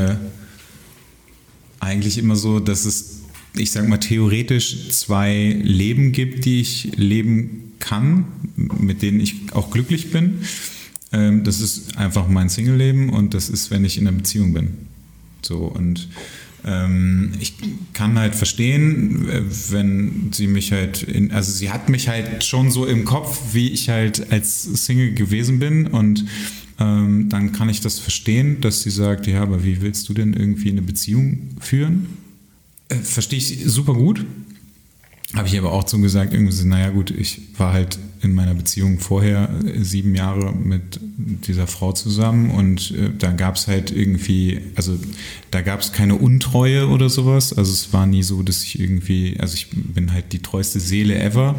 eigentlich immer so, dass es, ich sag mal, theoretisch 2 Leben gibt, die ich leben kann, mit denen ich auch glücklich bin. Das ist einfach mein Single-Leben und das ist, wenn ich in einer Beziehung bin. So, und ich kann halt verstehen, wenn sie mich halt, also sie hat mich halt schon so im Kopf, wie ich halt als Single gewesen bin und dann kann ich das verstehen, dass sie sagt, ja, aber wie willst du denn irgendwie eine Beziehung führen? Verstehe ich super gut. Habe ich aber auch so gesagt, irgendwie so, naja gut, ich war halt in meiner Beziehung vorher 7 Jahre mit dieser Frau zusammen und da gab es halt irgendwie, also da gab es keine Untreue oder sowas, also es war nie so, dass ich irgendwie, also ich bin halt die treueste Seele ever.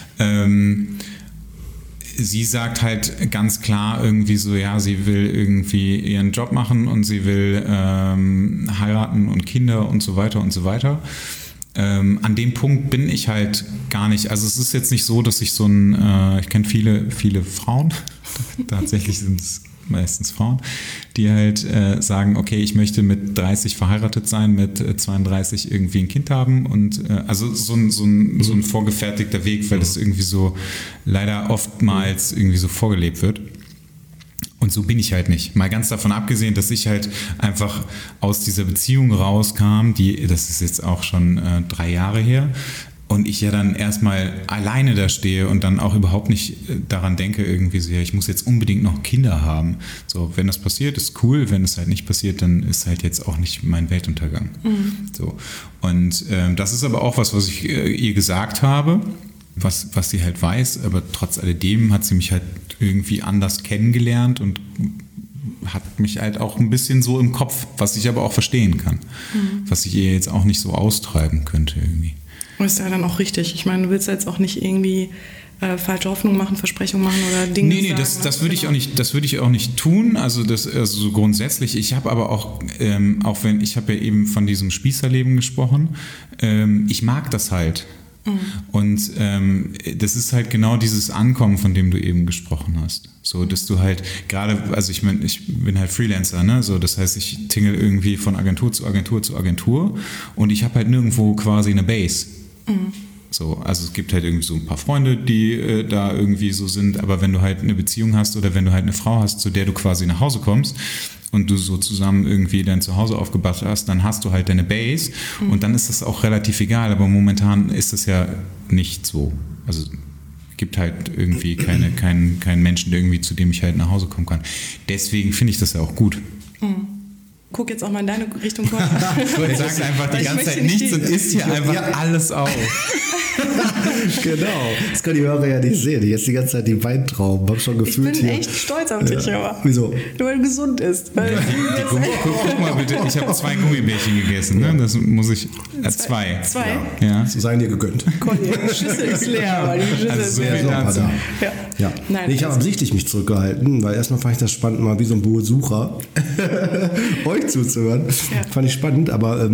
Sie sagt halt ganz klar irgendwie so, ja, sie will irgendwie ihren Job machen und sie will heiraten und Kinder und so weiter und so weiter. An dem Punkt bin ich halt gar nicht, also es ist jetzt nicht so, dass ich so ich kenne viele Frauen, tatsächlich sind es meistens Frauen, die halt sagen, okay, ich möchte mit 30 verheiratet sein, mit 32 irgendwie ein Kind haben und also so ein vorgefertigter Weg, weil das irgendwie so leider oftmals irgendwie so vorgelebt wird. Und so bin ich halt nicht. Mal ganz davon abgesehen, dass ich halt einfach aus dieser Beziehung rauskam, das ist jetzt auch schon 3 Jahre her, Und ich ja dann erstmal alleine da stehe und dann auch überhaupt nicht daran denke, irgendwie so, ja, ich muss jetzt unbedingt noch Kinder haben. So, wenn das passiert, ist cool. Wenn es halt nicht passiert, dann ist halt jetzt auch nicht mein Weltuntergang. So. Und das ist aber auch was ich ihr gesagt habe, was sie halt weiß. Aber trotz alledem hat sie mich halt irgendwie anders kennengelernt und hat mich halt auch ein bisschen so im Kopf, was ich aber auch verstehen kann. Was ich ihr jetzt auch nicht so austreiben könnte irgendwie. Das ist ja dann auch richtig. Ich meine, du willst jetzt auch nicht irgendwie falsche Hoffnung machen, Versprechungen machen oder Dinge sagen. Nee, das würde ich auch nicht, das würde ich auch nicht tun. Also so grundsätzlich. Ich habe aber auch wenn ich habe ja eben von diesem Spießerleben gesprochen. Ich mag das halt. Und das ist halt genau dieses Ankommen, von dem du eben gesprochen hast. So, dass du halt gerade, also ich bin halt Freelancer, ne? So, das heißt, ich tingle irgendwie von Agentur zu Agentur zu Agentur und ich habe halt nirgendwo quasi eine Base. So, also es gibt halt irgendwie so ein paar Freunde, die da irgendwie so sind, aber wenn du halt eine Beziehung hast oder wenn du halt eine Frau hast, zu der du quasi nach Hause kommst und du so zusammen irgendwie dein Zuhause aufgebaut hast, dann hast du halt deine Base und dann ist das auch relativ egal, aber momentan ist das ja nicht so. Also es gibt halt irgendwie keinen Menschen, irgendwie, zu dem ich halt nach Hause kommen kann. Deswegen finde ich das ja auch gut. Guck jetzt auch mal in deine Richtung. Du sagst einfach die ganze Zeit nichts und isst hier einfach alles auf. Genau. Das können die Hörer ja nicht sehen. Jetzt die ganze Zeit die Weintrauben. Hab schon gefühlt ich bin hier. echt stolz auf dich, aber. Wieso? Nur weil du gesund isst. Weil Guck mal bitte, ich habe 2 Gummibärchen gegessen. Ne? Das muss ich. 2. 2? Ja. So seien dir gegönnt. Die Schüssel ist leer, aber die Schüssel Also ist so leer. viel dazu. Ja. Nein, Nee, ich habe absichtlich mich zurückgehalten, weil erstmal fand ich das spannend, mal wie so ein Besucher euch zuzuhören. Ja. Fand ich spannend, aber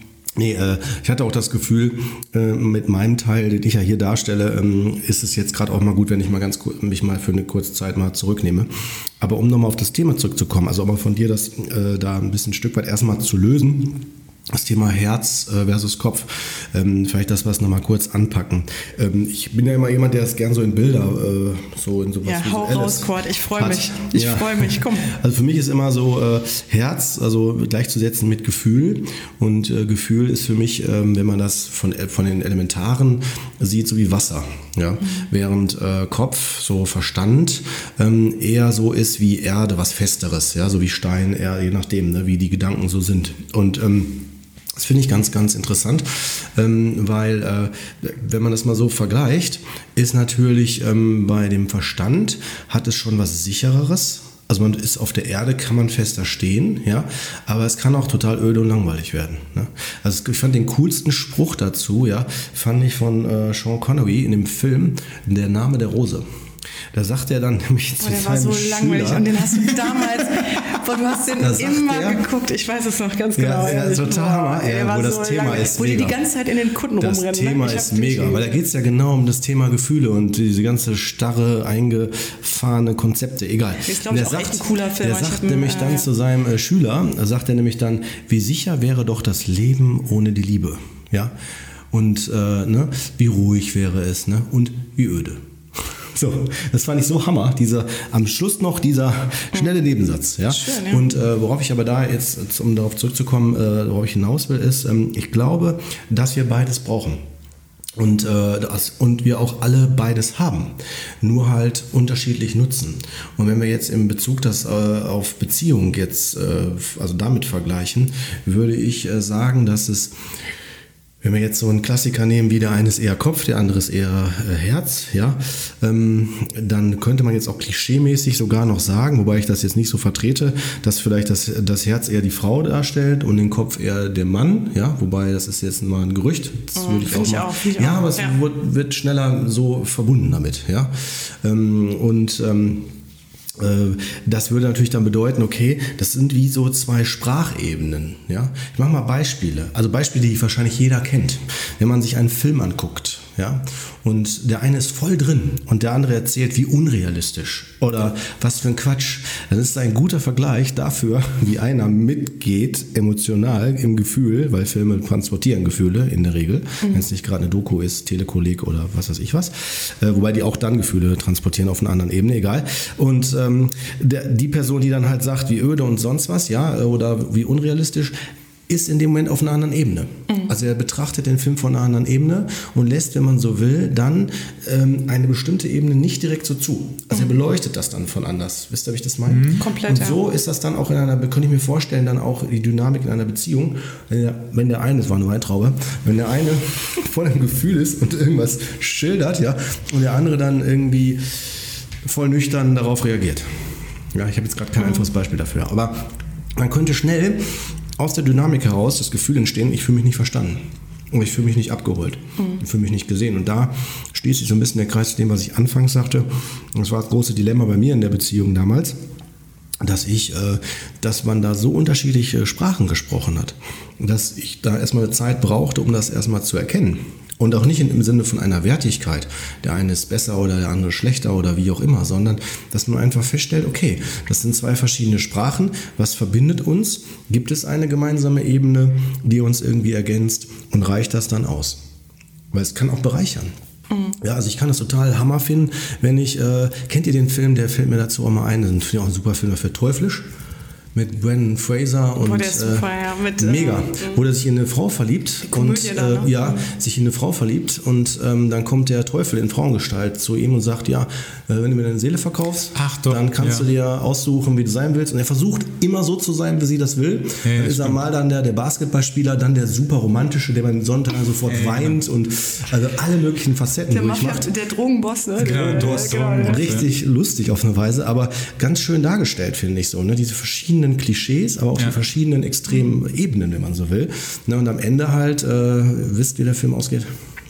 ich hatte auch das Gefühl, mit meinem Teil, den ich ja hier darstelle, ist es jetzt gerade auch mal gut, wenn ich mal mich mal für eine kurze Zeit mal zurücknehme. Aber um nochmal auf das Thema zurückzukommen, also aber von dir das da ein bisschen ein Stück weit erstmal zu lösen, das Thema Herz versus Kopf, vielleicht das was nochmal kurz anpacken. Ich bin ja immer jemand, der es gern so in Bilder, so in sowas Ja, hau raus, Cord, ich freue mich. Freue mich, komm. Also für mich ist immer so Herz, also gleichzusetzen mit Gefühl. Und Gefühl ist für mich, wenn man das von den Elementaren sieht, so wie Wasser. Ja? Während Kopf, so Verstand, eher so ist wie Erde, was Festeres, ja? So wie Stein, eher, je nachdem, ne? Wie die Gedanken so sind. Und das finde ich ganz, ganz interessant, weil wenn man das mal so vergleicht, ist natürlich bei dem Verstand hat es schon was Sichereres. Also man ist auf der Erde, kann man fester stehen, ja, aber es kann auch total öde und langweilig werden. Ne? Also ich fand den coolsten Spruch dazu, ja, fand ich von Sean Connery in dem Film Der Name der Rose. Da sagt er dann nämlich zu seinem Schüler... Der war so langweilig und den hast du damals... du hast den immer geguckt, ich weiß es noch ganz genau. Ja, total Hammer, wo das Thema ist mega. Wo die ganze Zeit in den Kutten rumrennen. Das Thema ist mega, weil da geht es ja genau um das Thema Gefühle und diese ganze starre, eingefahrene Konzepte, egal. Das ist, glaube ich, auch echt ein cooler Film. Der sagt nämlich dann zu seinem Schüler, wie sicher wäre doch das Leben ohne die Liebe, ja? Und wie ruhig wäre es, ne? Und wie öde. So, das fand ich so Hammer, am Schluss noch dieser schnelle Nebensatz. Ja? Schön, ja. Und worauf ich aber da jetzt, um darauf zurückzukommen, worauf ich hinaus will, ist, ich glaube, dass wir beides brauchen. Und wir auch alle beides haben, nur halt unterschiedlich nutzen. Und wenn wir jetzt in Bezug das auf Beziehung jetzt, also damit vergleichen, würde ich sagen, dass es... Wenn wir jetzt so einen Klassiker nehmen, wie der eine ist eher Kopf, der andere ist eher Herz, ja, dann könnte man jetzt auch klischeemäßig sogar noch sagen, wobei ich das jetzt nicht so vertrete, dass vielleicht das Herz eher die Frau darstellt und den Kopf eher der Mann, ja, wobei das ist jetzt mal ein Gerücht. Das würde ich auch mal. Ja, aber es wird schneller so verbunden damit, ja. Das würde natürlich dann bedeuten, okay, das sind wie so 2 Sprachebenen. Ja? Ich mache mal Beispiele. Also Beispiele, die wahrscheinlich jeder kennt. Wenn man sich einen Film anguckt, ja, und der eine ist voll drin und der andere erzählt, wie unrealistisch oder was für ein Quatsch, dann ist das ein guter Vergleich dafür, wie einer mitgeht emotional im Gefühl, weil Filme transportieren Gefühle in der Regel, wenn es nicht gerade eine Doku ist, Telekolleg oder was weiß ich was, wobei die auch dann Gefühle transportieren auf einer anderen Ebene, egal. Und die Person, die dann halt sagt, wie öde und sonst was, ja, oder wie unrealistisch, ist in dem Moment auf einer anderen Ebene. Also er betrachtet den Film von einer anderen Ebene und lässt, wenn man so will, dann eine bestimmte Ebene nicht direkt so zu. Also er beleuchtet das dann von anders. Wisst ihr, wie ich das meine? Komplett, und so ist das dann auch könnte ich mir vorstellen, dann auch die Dynamik in einer Beziehung, wenn der eine, das war eine Weintraube, wenn der eine voll im Gefühl ist und irgendwas schildert, ja, und der andere dann irgendwie voll nüchtern darauf reagiert. Ja, ich habe jetzt gerade kein einfaches Beispiel dafür, aber man könnte schnell aus der Dynamik heraus das Gefühl entstehen, ich fühle mich nicht verstanden. Und ich fühle mich nicht abgeholt. Ich fühle mich nicht gesehen. Und da schließt sich so ein bisschen der Kreis zu dem, was ich anfangs sagte. Und das war das große Dilemma bei mir in der Beziehung damals, dass man da so unterschiedliche Sprachen gesprochen hat, dass ich da erstmal eine Zeit brauchte, um das erstmal zu erkennen. Und auch nicht im Sinne von einer Wertigkeit, der eine ist besser oder der andere schlechter oder wie auch immer, sondern dass man einfach feststellt, okay, das sind zwei verschiedene Sprachen, was verbindet uns? Gibt es eine gemeinsame Ebene, die uns irgendwie ergänzt und reicht das dann aus? Weil es kann auch bereichern. Ja, also ich kann das total Hammer finden, wenn kennt ihr den Film, der fällt mir dazu auch mal ein, das ist auch ein super Film für Teuflisch. Mit Brendan Fraser und der ist super, ja. mega, wo er sich in eine Frau verliebt sich in eine Frau verliebt und dann kommt der Teufel in Frauengestalt zu ihm und sagt, ja, wenn du mir deine Seele verkaufst, dann kannst du dir aussuchen, wie du sein willst, und er versucht immer so zu sein, wie sie das will. Dann ist er mal dann der Basketballspieler, dann der super romantische, der beim Sonntag sofort weint und also alle möglichen Facetten durchmacht. Der Drogenboss, ne? Genau. Richtig lustig auf eine Weise, aber ganz schön dargestellt, finde ich so, ne? Diese verschiedenen Klischees, aber auch die verschiedenen extremen Ebenen, wenn man so will. Und am Ende halt, wisst, wie der Film ausgeht?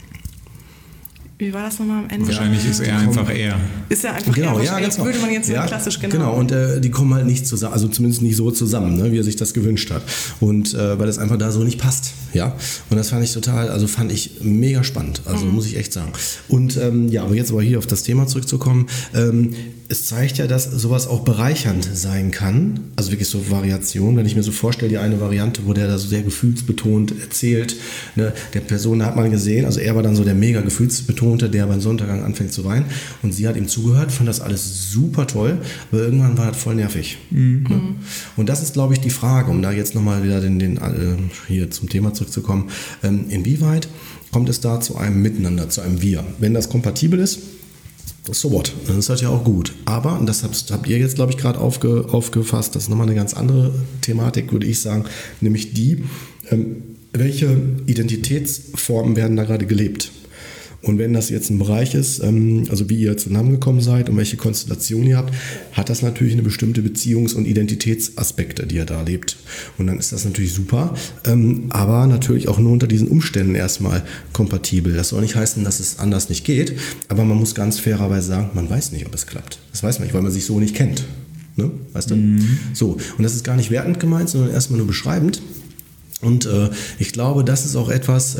Wie war das nochmal am Ende? Wahrscheinlich ist er einfach er. Ist er einfach er? Ja, ganz würde man jetzt klassisch, Genau, und die kommen halt nicht zusammen, also zumindest nicht so zusammen, ne, wie er sich das gewünscht hat. Und weil es einfach da so nicht passt. Ja, und das fand ich mega spannend, also muss ich echt sagen. Und aber jetzt hier auf das Thema zurückzukommen, es zeigt ja, dass sowas auch bereichernd sein kann, also wirklich so Variationen, wenn ich mir so vorstelle, die eine Variante, wo der da so sehr gefühlsbetont erzählt, ne, der Person, da hat man gesehen, also er war dann so der mega gefühlsbetonte, der beim Sonntaggang anfängt zu weinen und sie hat ihm zugehört, fand das alles super toll, aber irgendwann war das voll nervig. Ne? Und das ist, glaube ich, die Frage, um da jetzt nochmal wieder hier zum Thema zurückzukommen, inwieweit kommt es da zu einem Miteinander, zu einem Wir? Wenn das kompatibel ist, so what? Das ist halt ja auch gut. Aber, und das habt ihr jetzt, glaube ich, gerade aufgefasst, das ist nochmal eine ganz andere Thematik, würde ich sagen, nämlich die, welche Identitätsformen werden da gerade gelebt? Und wenn das jetzt ein Bereich ist, also wie ihr zusammengekommen seid und welche Konstellation ihr habt, hat das natürlich eine bestimmte Beziehungs- und Identitätsaspekte, die ihr da lebt. Und dann ist das natürlich super, aber natürlich auch nur unter diesen Umständen erstmal kompatibel. Das soll nicht heißen, dass es anders nicht geht, aber man muss ganz fairerweise sagen, man weiß nicht, ob es klappt. Das weiß man nicht, weil man sich so nicht kennt. Ne? Weißt du? So, und das ist gar nicht wertend gemeint, sondern erstmal nur beschreibend. Und ich glaube, das ist auch etwas,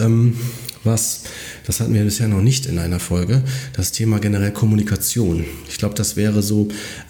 das hatten wir bisher noch nicht in einer Folge, das Thema generell Kommunikation. Ich glaube, das wäre so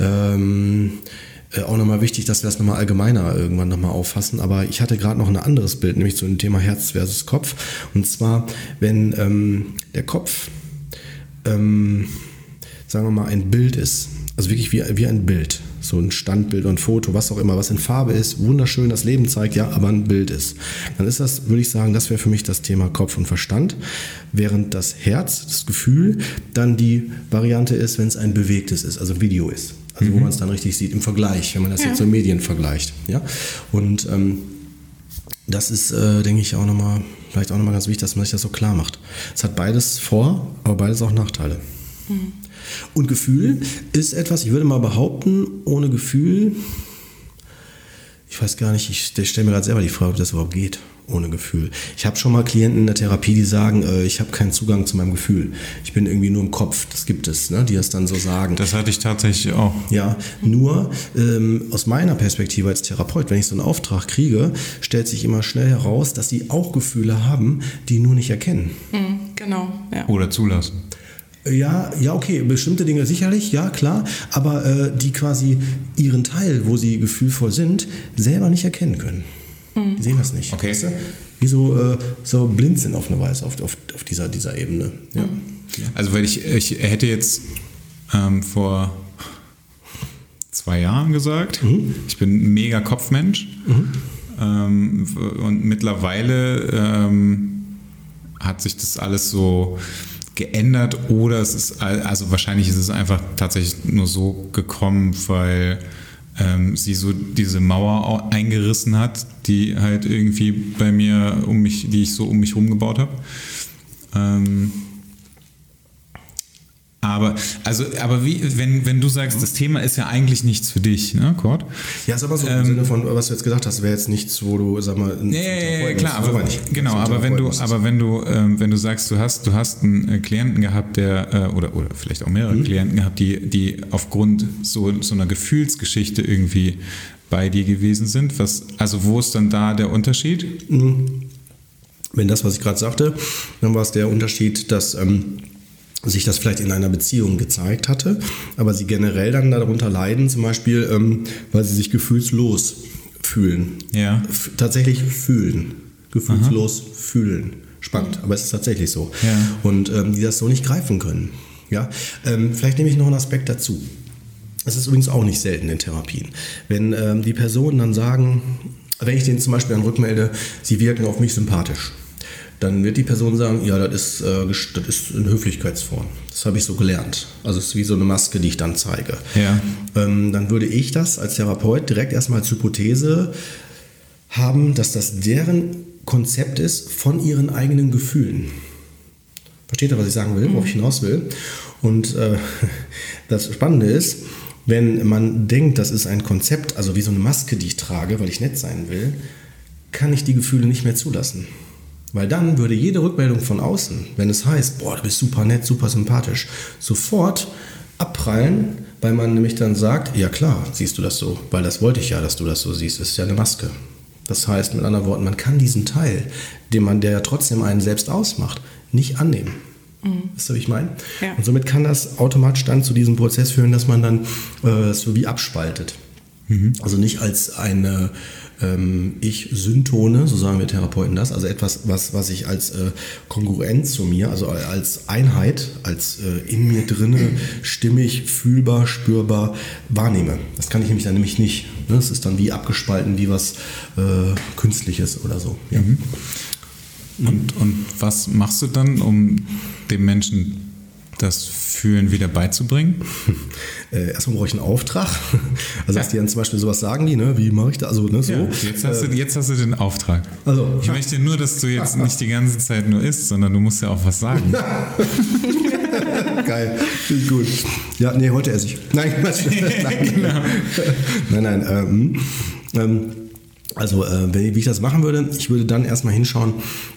auch nochmal wichtig, dass wir das nochmal allgemeiner irgendwann nochmal auffassen. Aber ich hatte gerade noch ein anderes Bild, nämlich zu dem Thema Herz versus Kopf. Und zwar, wenn der Kopf, sagen wir mal, ein Bild ist, also wirklich wie ein Bild, so ein Standbild und ein Foto, was auch immer, was in Farbe ist, wunderschön das Leben zeigt, ja, aber ein Bild ist. Dann ist das, würde ich sagen, das wäre für mich das Thema Kopf und Verstand, während das Herz, das Gefühl, dann die Variante ist, wenn es ein bewegtes ist, also Video ist. Also wo man es dann richtig sieht, im Vergleich, wenn man das jetzt so in Medien vergleicht. Ja? Und das ist, denke ich, vielleicht auch nochmal ganz wichtig, dass man sich das so klar macht. Es hat beides Vor-, aber beides auch Nachteile. Und Gefühl ist etwas, ich würde mal behaupten, ohne Gefühl, ich weiß gar nicht, ich stelle mir gerade selber die Frage, ob das überhaupt geht, ohne Gefühl. Ich habe schon mal Klienten in der Therapie, die sagen, ich habe keinen Zugang zu meinem Gefühl. Ich bin irgendwie nur im Kopf, das gibt es, ne, die das dann so sagen. Das hatte ich tatsächlich auch. Ja, nur aus meiner Perspektive als Therapeut, wenn ich so einen Auftrag kriege, stellt sich immer schnell heraus, dass sie auch Gefühle haben, die nur nicht erkennen. Genau, ja. Oder zulassen. Ja, okay, bestimmte Dinge sicherlich, ja, klar, aber die quasi ihren Teil, wo sie gefühlvoll sind, selber nicht erkennen können. Die sehen das nicht. Okay. Weißt du? Wie so blind sind auf eine Weise, auf dieser Ebene. Ja. Also, weil ich hätte jetzt vor 2 Jahren gesagt, ich bin ein mega Kopfmensch. Und mittlerweile hat sich das alles so geändert oder es ist, also wahrscheinlich ist es einfach tatsächlich nur so gekommen, weil sie so diese Mauer eingerissen hat, die halt irgendwie bei mir die ich so um mich rum gebaut habe. Aber wie, wenn du sagst, das Thema ist ja eigentlich nichts für dich, ne, Kurt? Ja, ist aber so im Sinne von, was du jetzt gesagt hast, wäre jetzt nichts, wo du, sag mal, klar, aber nicht. Genau, aber wenn du sagst, du hast einen Klienten gehabt, der oder vielleicht auch mehrere Klienten gehabt, die aufgrund so einer Gefühlsgeschichte irgendwie bei dir gewesen sind, wo ist dann da der Unterschied? Wenn das, was ich gerade sagte, dann war es der Unterschied, dass sich das vielleicht in einer Beziehung gezeigt hatte, aber sie generell dann darunter leiden, zum Beispiel, weil sie sich gefühlslos fühlen. Ja. Tatsächlich fühlen. Gefühlslos fühlen. Spannend, aber es ist tatsächlich so. Ja. Und die das so nicht greifen können. Ja? Vielleicht nehme ich noch einen Aspekt dazu. Das ist übrigens auch nicht selten in Therapien. Wenn die Personen dann sagen, wenn ich denen zum Beispiel dann rückmelde, sie wirken auf mich sympathisch, dann wird die Person sagen, ja, das ist eine Höflichkeitsform. Das habe ich so gelernt. Also es ist wie so eine Maske, die ich dann zeige. Ja. Dann würde ich das als Therapeut direkt erstmal als Hypothese haben, dass das deren Konzept ist von ihren eigenen Gefühlen. Versteht ihr, was ich sagen will, worauf ich hinaus will? Und das Spannende ist, wenn man denkt, das ist ein Konzept, also wie so eine Maske, die ich trage, weil ich nett sein will, kann ich die Gefühle nicht mehr zulassen. Weil dann würde jede Rückmeldung von außen, wenn es heißt, boah, du bist super nett, super sympathisch, sofort abprallen, weil man nämlich dann sagt, ja klar, siehst du das so, weil das wollte ich ja, dass du das so siehst, das ist ja eine Maske. Das heißt, mit anderen Worten, man kann diesen Teil, der ja trotzdem einen selbst ausmacht, nicht annehmen. Weißt du, wie ich meine? Ja. Und somit kann das automatisch dann zu diesem Prozess führen, dass man dann so wie abspaltet. Also nicht als eine Ich-Syntone, so sagen wir Therapeuten das, also etwas, was ich als Kongruenz zu mir, also als Einheit, als in mir drinne stimmig, fühlbar, spürbar wahrnehme. Das kann ich nämlich nicht. Ne? Das ist dann wie abgespalten, wie was Künstliches oder so. Ja. Und was machst du dann, um dem Menschen das Fühlen wieder beizubringen? Erstmal brauche ich einen Auftrag. Also dass die dann zum Beispiel sowas sagen, ne? Wie mache ich das? Also, ne, so. Ja, jetzt hast du den Auftrag. Also, ich möchte nur, dass du jetzt nicht die ganze Zeit nur isst, sondern du musst ja auch was sagen. Geil, finde ich gut. Ja, nee, heute esse ich. Nein, nein. Also, wie ich das machen würde, ich würde dann erstmal hinschauen,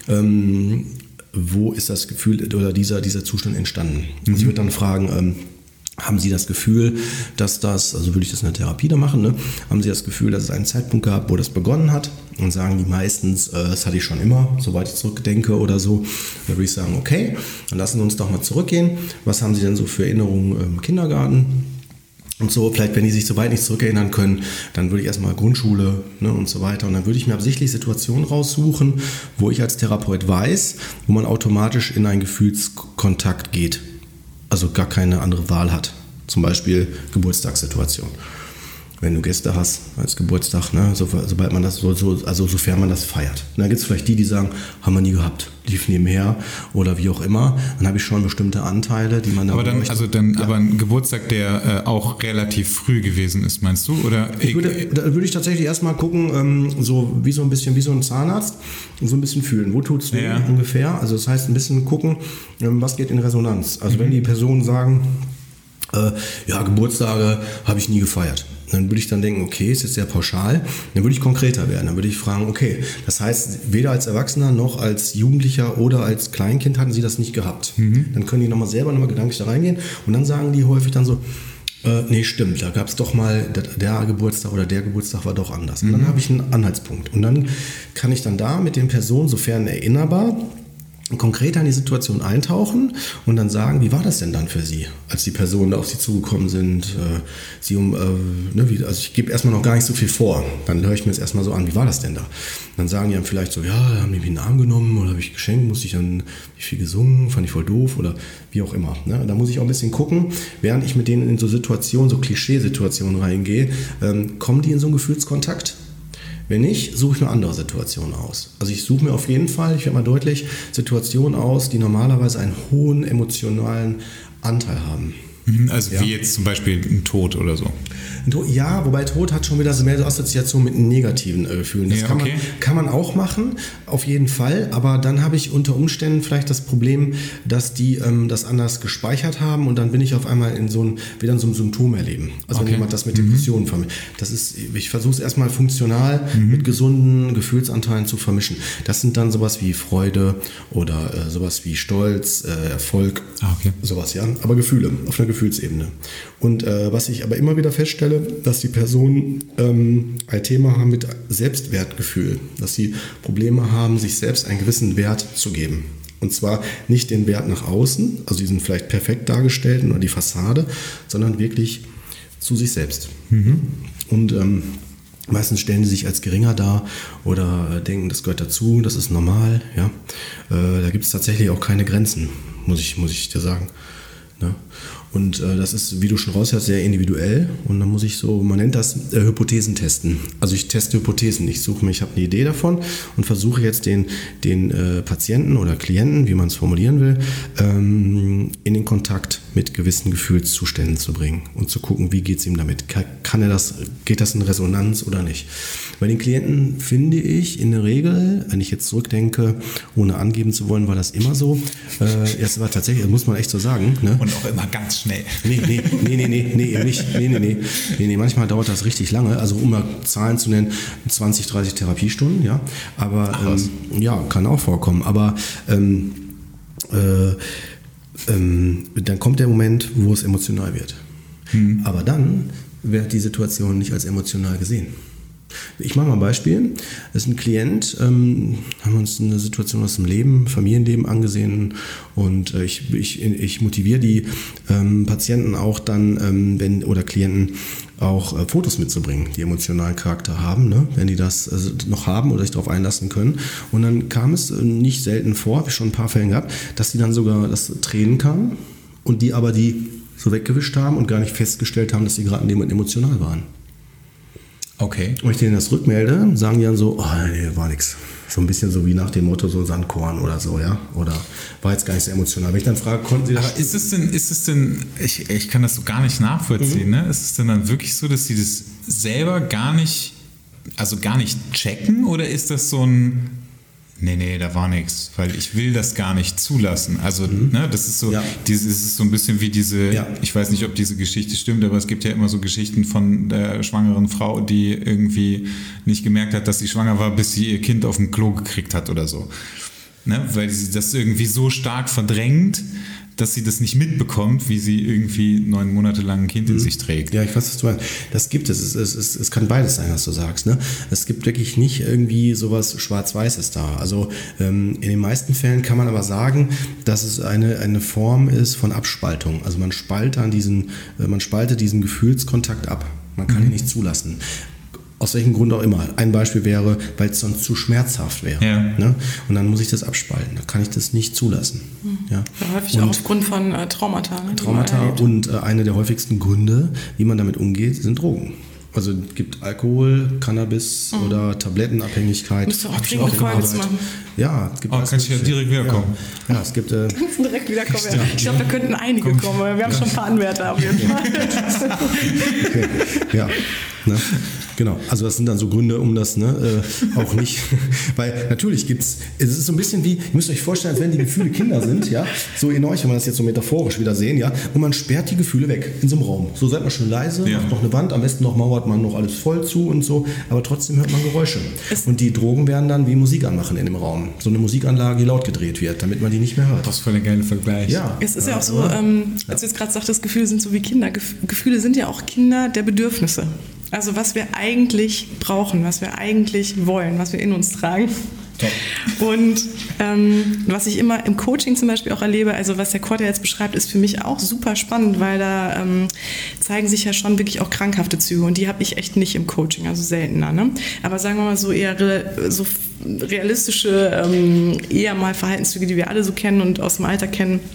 wo ist das Gefühl oder dieser Zustand entstanden. Also ich würde dann fragen, haben Sie das Gefühl, dass das, also würde ich das in der Therapie da machen, ne? Haben Sie das Gefühl, dass es einen Zeitpunkt gab, wo das begonnen hat? Und sagen die meistens, das hatte ich schon immer, soweit ich zurückdenke oder so. Dann würde ich sagen, okay, dann lassen Sie uns doch mal zurückgehen. Was haben Sie denn so für Erinnerungen im Kindergarten? Und so, vielleicht, wenn die sich so weit nicht zurückerinnern können, dann würde ich erstmal Grundschule, ne, und so weiter. Und dann würde ich mir absichtlich Situationen raussuchen, wo ich als Therapeut weiß, wo man automatisch in einen Gefühlskontakt geht. Also gar keine andere Wahl hat. Zum Beispiel Geburtstagssituation. Wenn du Gäste hast als Geburtstag, ne, sobald man das also sofern man das feiert. Und dann gibt es vielleicht die sagen, haben wir nie gehabt, lief nebenher oder wie auch immer. Dann habe ich schon bestimmte Anteile, die man da aber ein Geburtstag, der auch relativ früh gewesen ist, meinst du? Oder da würde ich tatsächlich erstmal gucken, so ein bisschen wie so ein Zahnarzt, und so ein bisschen fühlen. Wo tut es weh ungefähr? Also das heißt ein bisschen gucken, was geht in Resonanz. Also wenn die Personen sagen, Geburtstage habe ich nie gefeiert. Dann würde ich dann denken, okay, ist jetzt sehr pauschal. Dann würde ich konkreter werden. Dann würde ich fragen, okay, das heißt, weder als Erwachsener noch als Jugendlicher oder als Kleinkind hatten Sie das nicht gehabt. Dann können die nochmal selber gedanklich da reingehen und dann sagen die häufig dann so, nee, stimmt, da gab es doch mal, der Geburtstag oder der Geburtstag war doch anders. Und dann habe ich einen Anhaltspunkt. Und dann kann ich dann da mit den Personen, sofern erinnerbar, konkreter in die Situation eintauchen und dann sagen, wie war das denn dann für Sie, als die Personen da auf Sie zugekommen sind? Also ich gebe erstmal noch gar nicht so viel vor, dann höre ich mir das erstmal so an, wie war das denn da? Dann sagen die dann vielleicht so, ja, haben die mich in den Arm genommen oder habe ich geschenkt, musste ich dann, wie viel gesungen, fand ich voll doof oder wie auch immer. Ne? Da muss ich auch ein bisschen gucken, während ich mit denen in so Situationen, so Klischeesituationen reingehe, kommen die in so einen Gefühlskontakt? Wenn nicht, suche ich mir andere Situationen aus. Also ich suche mir auf jeden Fall, ich werde mal deutlich, Situationen aus, die normalerweise einen hohen emotionalen Anteil haben. Also wie jetzt zum Beispiel ein Tod oder so. Ja, wobei Tod hat schon wieder so mehr so Assoziation mit negativen Gefühlen. Das Ja, okay. kann man auch machen, auf jeden Fall. Aber dann habe ich unter Umständen vielleicht das Problem, dass die das anders gespeichert haben und dann bin ich auf einmal wieder in so einem Symptom erleben. Also wenn jemand das mit Depressionen vermischt. Ich versuche es erstmal funktional mit gesunden Gefühlsanteilen zu vermischen. Das sind dann sowas wie Freude oder sowas wie Stolz, Erfolg, sowas, ja. Aber Gefühle, auf einer Gefühlsebene. Und was ich aber immer wieder feststelle, dass die Personen ein Thema haben mit Selbstwertgefühl, dass sie Probleme haben, sich selbst einen gewissen Wert zu geben. Und zwar nicht den Wert nach außen, also diesen vielleicht perfekt dargestellten oder die Fassade, sondern wirklich zu sich selbst. Und meistens stellen sie sich als geringer dar oder denken, das gehört dazu, das ist normal. Ja? Da gibt es tatsächlich auch keine Grenzen, muss ich dir sagen. Ne? Und das ist, wie du schon raushörst, sehr individuell. Und dann muss ich man nennt das Hypothesen testen. Also ich teste Hypothesen. Ich habe eine Idee davon und versuche jetzt den Patienten oder Klienten, wie man es formulieren will, in den Kontakt mit gewissen Gefühlszuständen zu bringen und zu gucken, wie geht es ihm damit. Geht das in Resonanz oder nicht? Bei den Klienten finde ich in der Regel, wenn ich jetzt zurückdenke, ohne angeben zu wollen, war das immer so. Das war tatsächlich, das muss man echt so sagen. Ne? Und auch immer ganz schnell. Nee, eben nicht. Nee, manchmal dauert das richtig lange. Also um mal Zahlen zu nennen, 20, 30 Therapiestunden, ja. Aber ja, kann auch vorkommen. Aber dann kommt der Moment, wo es emotional wird. Aber dann wird die Situation nicht als emotional gesehen. Ich mache mal ein Beispiel. Das ist ein Klient, haben wir uns eine Situation aus dem Leben, Familienleben angesehen und ich motiviere die Patienten auch dann, oder Klienten auch Fotos mitzubringen, die emotionalen Charakter haben, ne? Wenn die das noch haben oder sich darauf einlassen können. Und dann kam es nicht selten vor, habe ich schon ein paar Fällen gehabt, dass die dann sogar, dass Tränen kamen und die aber die so weggewischt haben und gar nicht festgestellt haben, dass sie gerade in dem Moment emotional waren. Okay. Und ich denen das rückmelde, sagen die dann so, nee, war nix. So ein bisschen so wie nach dem Motto, so ein Sandkorn oder so, ja. Oder war jetzt gar nicht so emotional. Wenn ich dann frage, konnten sie das... Aber ist es denn, ich kann das so gar nicht nachvollziehen, ne? Ist es denn dann wirklich so, dass sie das selber gar nicht checken? Oder ist das so ein... Nee, da war nichts, weil ich will das gar nicht zulassen. Also, ne, das ist so, das ist so ein bisschen wie diese, ich weiß nicht, ob diese Geschichte stimmt, aber es gibt ja immer so Geschichten von der schwangeren Frau, die irgendwie nicht gemerkt hat, dass sie schwanger war, bis sie ihr Kind auf dem Klo gekriegt hat oder so. Ne, weil sie das irgendwie so stark verdrängt, dass sie das nicht mitbekommt, wie sie irgendwie 9 Monate lang ein Kind in sich trägt. Ja, ich weiß, was du meinst. Das gibt es. Es kann beides sein, was du sagst. Ne? Es gibt wirklich nicht irgendwie sowas Schwarz-Weißes da. Also in den meisten Fällen kann man aber sagen, dass es eine Form ist von Abspaltung. Also man spaltet diesen Gefühlskontakt ab. Man kann ihn nicht zulassen. Aus welchem Grund auch immer. Ein Beispiel wäre, weil es sonst zu schmerzhaft wäre. Ja. Ne? Und dann muss ich das abspalten. Da kann ich das nicht zulassen. Ja. Ja, häufig auch aufgrund von Traumata. Ne? Traumata und eine der häufigsten Gründe, wie man damit umgeht, sind Drogen. Also es gibt Alkohol, Cannabis oder Tablettenabhängigkeit. Müsst du auch dringend eine Folge zu machen. Ja, es gibt kann ich ja direkt wiederkommen. Ja, es gibt... Kannst du direkt wiederkommen. Ja. Ich glaube, da könnten einige kommen, weil wir haben schon ein paar Anwärter auf jeden Fall. Okay. Ja, ne? Genau. Also das sind dann so Gründe, um das auch nicht... Weil natürlich es ist so ein bisschen wie, ihr müsst euch vorstellen, als wenn die Gefühle Kinder sind, ja, so in euch, wenn wir das jetzt so metaphorisch wieder sehen, ja, und man sperrt die Gefühle weg in so einem Raum. So seid man schön leise, macht noch eine Wand, am besten noch mauert man noch alles voll zu und so, aber trotzdem hört man Geräusche. Und die Drogen werden dann wie Musik anmachen in dem Raum. So eine Musikanlage, die laut gedreht wird, damit man die nicht mehr hört. Das ist voll der geile Vergleich. Ja. Es ist ja auch so, als du jetzt gerade sagtest, Gefühle sind so wie Kinder. Gefühle sind ja auch Kinder der Bedürfnisse. Also was wir eigentlich brauchen, was wir eigentlich wollen, was wir in uns tragen. Top. Und was ich immer im Coaching zum Beispiel auch erlebe, also was der Kurt jetzt beschreibt, ist für mich auch super spannend, weil da zeigen sich ja schon wirklich auch krankhafte Züge und die habe ich echt nicht im Coaching, also seltener. Ne? Aber sagen wir mal so eher so realistische, eher mal Verhaltenszüge, die wir alle so kennen und aus dem Alltag kennen,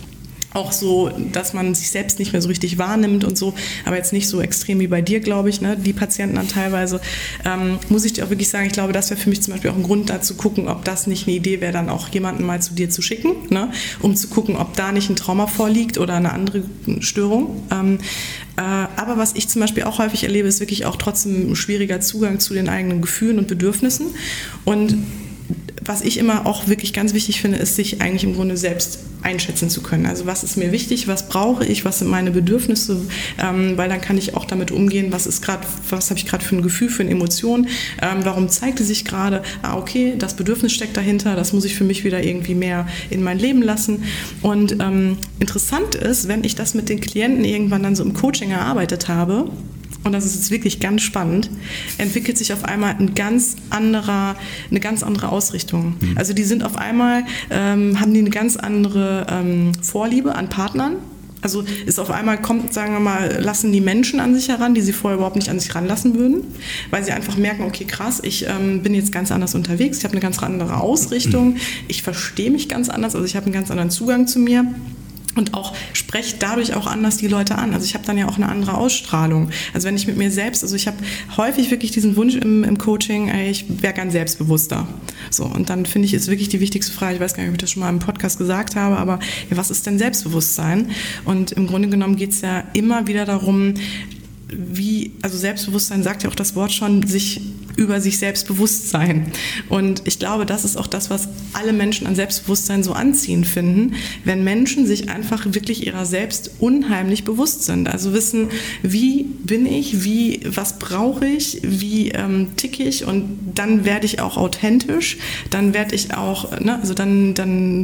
Auch so, dass man sich selbst nicht mehr so richtig wahrnimmt und so, aber jetzt nicht so extrem wie bei dir, glaube ich, ne? Die Patienten dann teilweise, muss ich dir auch wirklich sagen, ich glaube, das wäre für mich zum Beispiel auch ein Grund, da zu gucken, ob das nicht eine Idee wäre, dann auch jemanden mal zu dir zu schicken, ne? Um zu gucken, ob da nicht ein Trauma vorliegt oder eine andere Störung. Aber was ich zum Beispiel auch häufig erlebe, ist wirklich auch trotzdem ein schwieriger Zugang zu den eigenen Gefühlen und Bedürfnissen. Und was ich immer auch wirklich ganz wichtig finde, ist, sich eigentlich im Grunde selbst einschätzen zu können. Also was ist mir wichtig, was brauche ich, was sind meine Bedürfnisse, weil dann kann ich auch damit umgehen, was habe ich gerade für ein Gefühl, für eine Emotion, warum zeigt es sich gerade, okay, das Bedürfnis steckt dahinter, das muss ich für mich wieder irgendwie mehr in mein Leben lassen. Und interessant ist, wenn ich das mit den Klienten irgendwann dann so im Coaching erarbeitet habe, und das ist jetzt wirklich ganz spannend, entwickelt sich auf einmal eine ganz andere Ausrichtung. Also die sind auf einmal, haben die eine ganz andere Vorliebe an Partnern. Also ist auf einmal sagen wir mal, lassen die Menschen an sich heran, die sie vorher überhaupt nicht an sich ranlassen würden, weil sie einfach merken, okay, krass, ich bin jetzt ganz anders unterwegs, ich habe eine ganz andere Ausrichtung, ich verstehe mich ganz anders, also ich habe einen ganz anderen Zugang zu mir. Und auch spreche dadurch auch anders die Leute an. Also ich habe dann ja auch eine andere Ausstrahlung. Also wenn ich mit mir selbst, also ich habe häufig wirklich diesen Wunsch im Coaching, ich wäre gern selbstbewusster. So, und dann finde ich, ist wirklich die wichtigste Frage, ich weiß gar nicht, ob ich das schon mal im Podcast gesagt habe, aber ja, was ist denn Selbstbewusstsein? Und im Grunde genommen geht es ja immer wieder darum, also Selbstbewusstsein sagt ja auch das Wort schon, sich über sich selbst bewusst sein. Und ich glaube, das ist auch das, was alle Menschen an Selbstbewusstsein so anziehend finden, wenn Menschen sich einfach wirklich ihrer selbst unheimlich bewusst sind. Also wissen, wie bin ich, was brauche ich, wie ticke ich, und dann werde ich auch authentisch, dann werde ich auch, also dann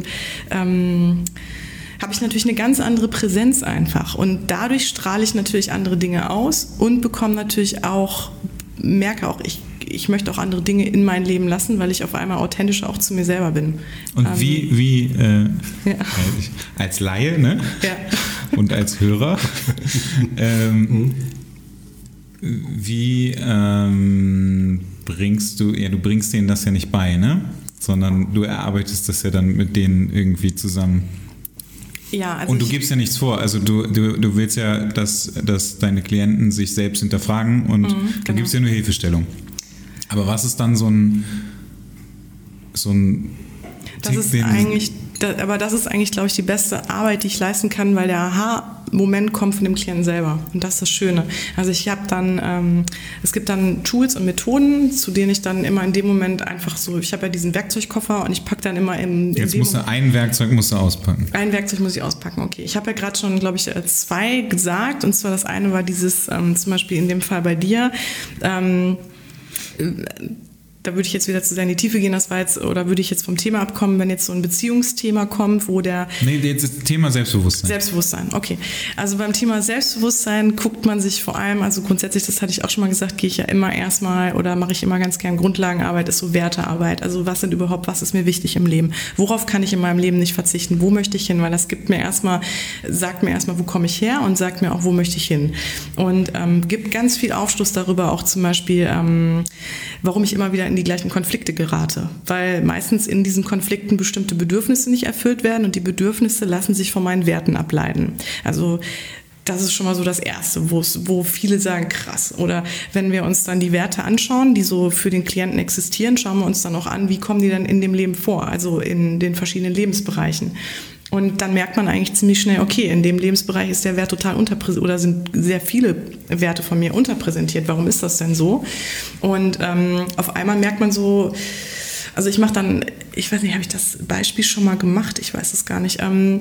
habe ich natürlich eine ganz andere Präsenz einfach. Und dadurch strahle ich natürlich andere Dinge aus und bekomme natürlich auch, merke auch, ich möchte auch andere Dinge in mein Leben lassen, weil ich auf einmal authentisch auch zu mir selber bin. Und als Laie, ne? Ja. Und als Hörer, wie bringst denen das ja nicht bei, ne? Sondern du erarbeitest das ja dann mit denen irgendwie zusammen. Ja, also und du gibst ja nichts vor, also du willst ja, dass deine Klienten sich selbst hinterfragen, und du gibst ja nur Hilfestellung. Aber was ist dann so ein das ist eigentlich, glaube ich, die beste Arbeit, die ich leisten kann, weil der Aha-Moment kommt von dem Klienten selber. Und das ist das Schöne. Also es gibt dann Tools und Methoden, zu denen ich dann immer in dem Moment einfach so, ich habe ja diesen Werkzeugkoffer und ich packe dann immer ein Werkzeug musst du auspacken. Ein Werkzeug muss ich auspacken, okay. Ich habe ja gerade schon, glaube ich, 2 gesagt, und zwar das eine war dieses, zum Beispiel in dem Fall bei dir, da würde ich jetzt wieder zu sehr in die Tiefe gehen, oder würde ich jetzt vom Thema abkommen, wenn jetzt so ein Beziehungsthema kommt, wo jetzt das Thema Selbstbewusstsein. Selbstbewusstsein, okay. Also beim Thema Selbstbewusstsein guckt man sich vor allem, also grundsätzlich, das hatte ich auch schon mal gesagt, gehe ich ja immer erstmal, oder mache ich immer ganz gern Grundlagenarbeit, ist so Wertearbeit. Also was ist mir wichtig im Leben? Worauf kann ich in meinem Leben nicht verzichten? Wo möchte ich hin? Weil das sagt mir erstmal, wo komme ich her, und sagt mir auch, wo möchte ich hin? Und gibt ganz viel Aufschluss darüber, auch zum Beispiel, warum ich immer wieder in die gleichen Konflikte gerate, weil meistens in diesen Konflikten bestimmte Bedürfnisse nicht erfüllt werden, und die Bedürfnisse lassen sich von meinen Werten ableiten. Also das ist schon mal so das Erste, wo viele sagen, krass. Oder wenn wir uns dann die Werte anschauen, die so für den Klienten existieren, schauen wir uns dann auch an, wie kommen die dann in dem Leben vor, also in den verschiedenen Lebensbereichen. Und dann merkt man eigentlich ziemlich schnell, okay, in dem Lebensbereich ist der Wert total unterpräsentiert, oder sind sehr viele Werte von mir unterpräsentiert. Warum ist das denn so? Und auf einmal merkt man so, also ich mache dann, ich weiß nicht, habe ich das Beispiel schon mal gemacht? Ich weiß es gar nicht.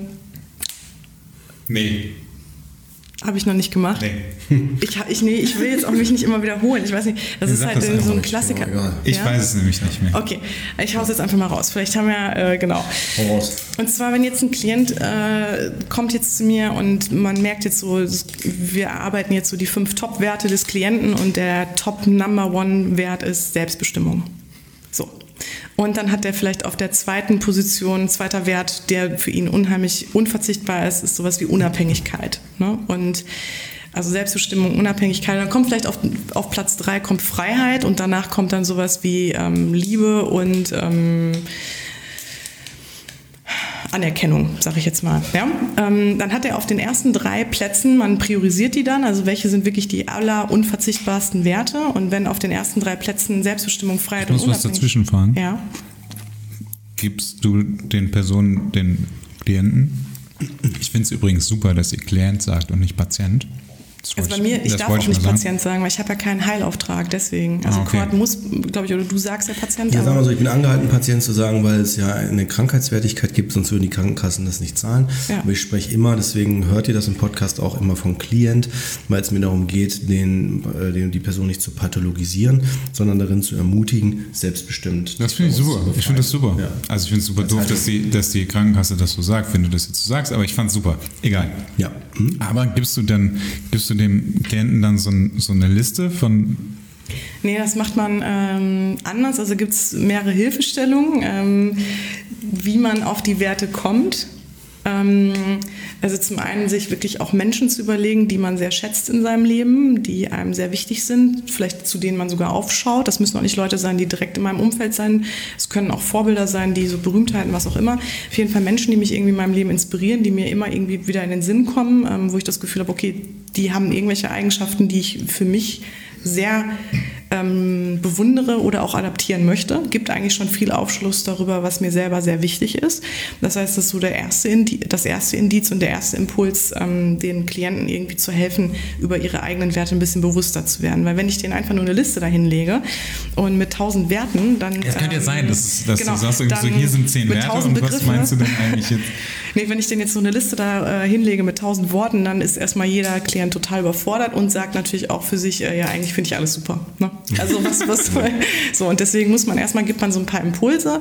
Nee. Habe ich noch nicht gemacht. Nee. Ich will jetzt auch mich nicht immer wiederholen. Ich weiß nicht, das ist halt so ein Klassiker. Ich weiß es nämlich nicht mehr. Okay, ich hau es jetzt einfach mal raus. Vielleicht haben wir, genau. Raus. Und zwar, wenn jetzt ein Klient kommt jetzt zu mir und man merkt jetzt so, wir arbeiten jetzt so die 5 Top-Werte des Klienten, und der Top-Number-One-Wert ist Selbstbestimmung. So. Und dann hat er vielleicht auf der zweiten Position, zweiter Wert, der für ihn unheimlich unverzichtbar ist sowas wie Unabhängigkeit. Ne? Und also Selbstbestimmung, Unabhängigkeit. Dann kommt vielleicht auf Platz 3 kommt Freiheit, und danach kommt dann sowas wie Liebe und Anerkennung, sage ich jetzt mal. Ja? Dann hat er auf den ersten 3 Plätzen, man priorisiert die dann, also welche sind wirklich die unverzichtbarsten Werte, und wenn auf den ersten 3 Plätzen Selbstbestimmung, Freiheit und Unabhängigkeit... Ich muss was dazwischen fragen. Ja. Gibst du den Personen, den Klienten? Ich finde es übrigens super, dass ihr Klient sagt und nicht Patient. Also bei mir, ich darf auch nicht Patient sagen, weil ich habe ja keinen Heilauftrag, deswegen. Also okay. Kurt muss, glaube ich, oder du sagst ja Patient. Ja, sagen wir so, ich bin angehalten, Patient zu sagen, weil es ja eine Krankheitswertigkeit gibt, sonst würden die Krankenkassen das nicht zahlen. Ja. Aber ich spreche immer, deswegen hört ihr das im Podcast auch immer vom Klient, weil es mir darum geht, die Person nicht zu pathologisieren, sondern darin zu ermutigen, selbstbestimmt. Das finde ich super. Ich finde das super. Ja. Also ich finde es super doof, dass die Krankenkasse das so sagt, wenn du das jetzt so sagst, aber ich fand es super. Egal. Ja. Aber gibst du dem Klienten dann so eine Liste von... Nee, das macht man anders. Also gibt es mehrere Hilfestellungen, wie man auf die Werte kommt. Also zum einen sich wirklich auch Menschen zu überlegen, die man sehr schätzt in seinem Leben, die einem sehr wichtig sind, vielleicht zu denen man sogar aufschaut. Das müssen auch nicht Leute sein, die direkt in meinem Umfeld sein. Es können auch Vorbilder sein, die so Berühmtheiten, was auch immer. Auf jeden Fall Menschen, die mich irgendwie in meinem Leben inspirieren, die mir immer irgendwie wieder in den Sinn kommen, wo ich das Gefühl habe, okay, die haben irgendwelche Eigenschaften, die ich für mich sehr bewundere oder auch adaptieren möchte. Gibt eigentlich schon viel Aufschluss darüber, was mir selber sehr wichtig ist. Das heißt, das ist so das erste Indiz und der erste Impuls, den Klienten irgendwie zu helfen, über ihre eigenen Werte ein bisschen bewusster zu werden. Weil wenn ich denen einfach nur eine Liste dahin lege und mit 1000 Werten, dann... Es könnte ja sein, dass du sagst, so, hier sind 10 Werte und was meinst du denn eigentlich jetzt? Nee, wenn ich denen jetzt so eine Liste da hinlege mit 1000 Worten, dann ist erstmal jeder Klient total überfordert und sagt natürlich auch für sich, ja, eigentlich finde ich alles super. Ne? Also so, und deswegen gibt man so ein paar Impulse,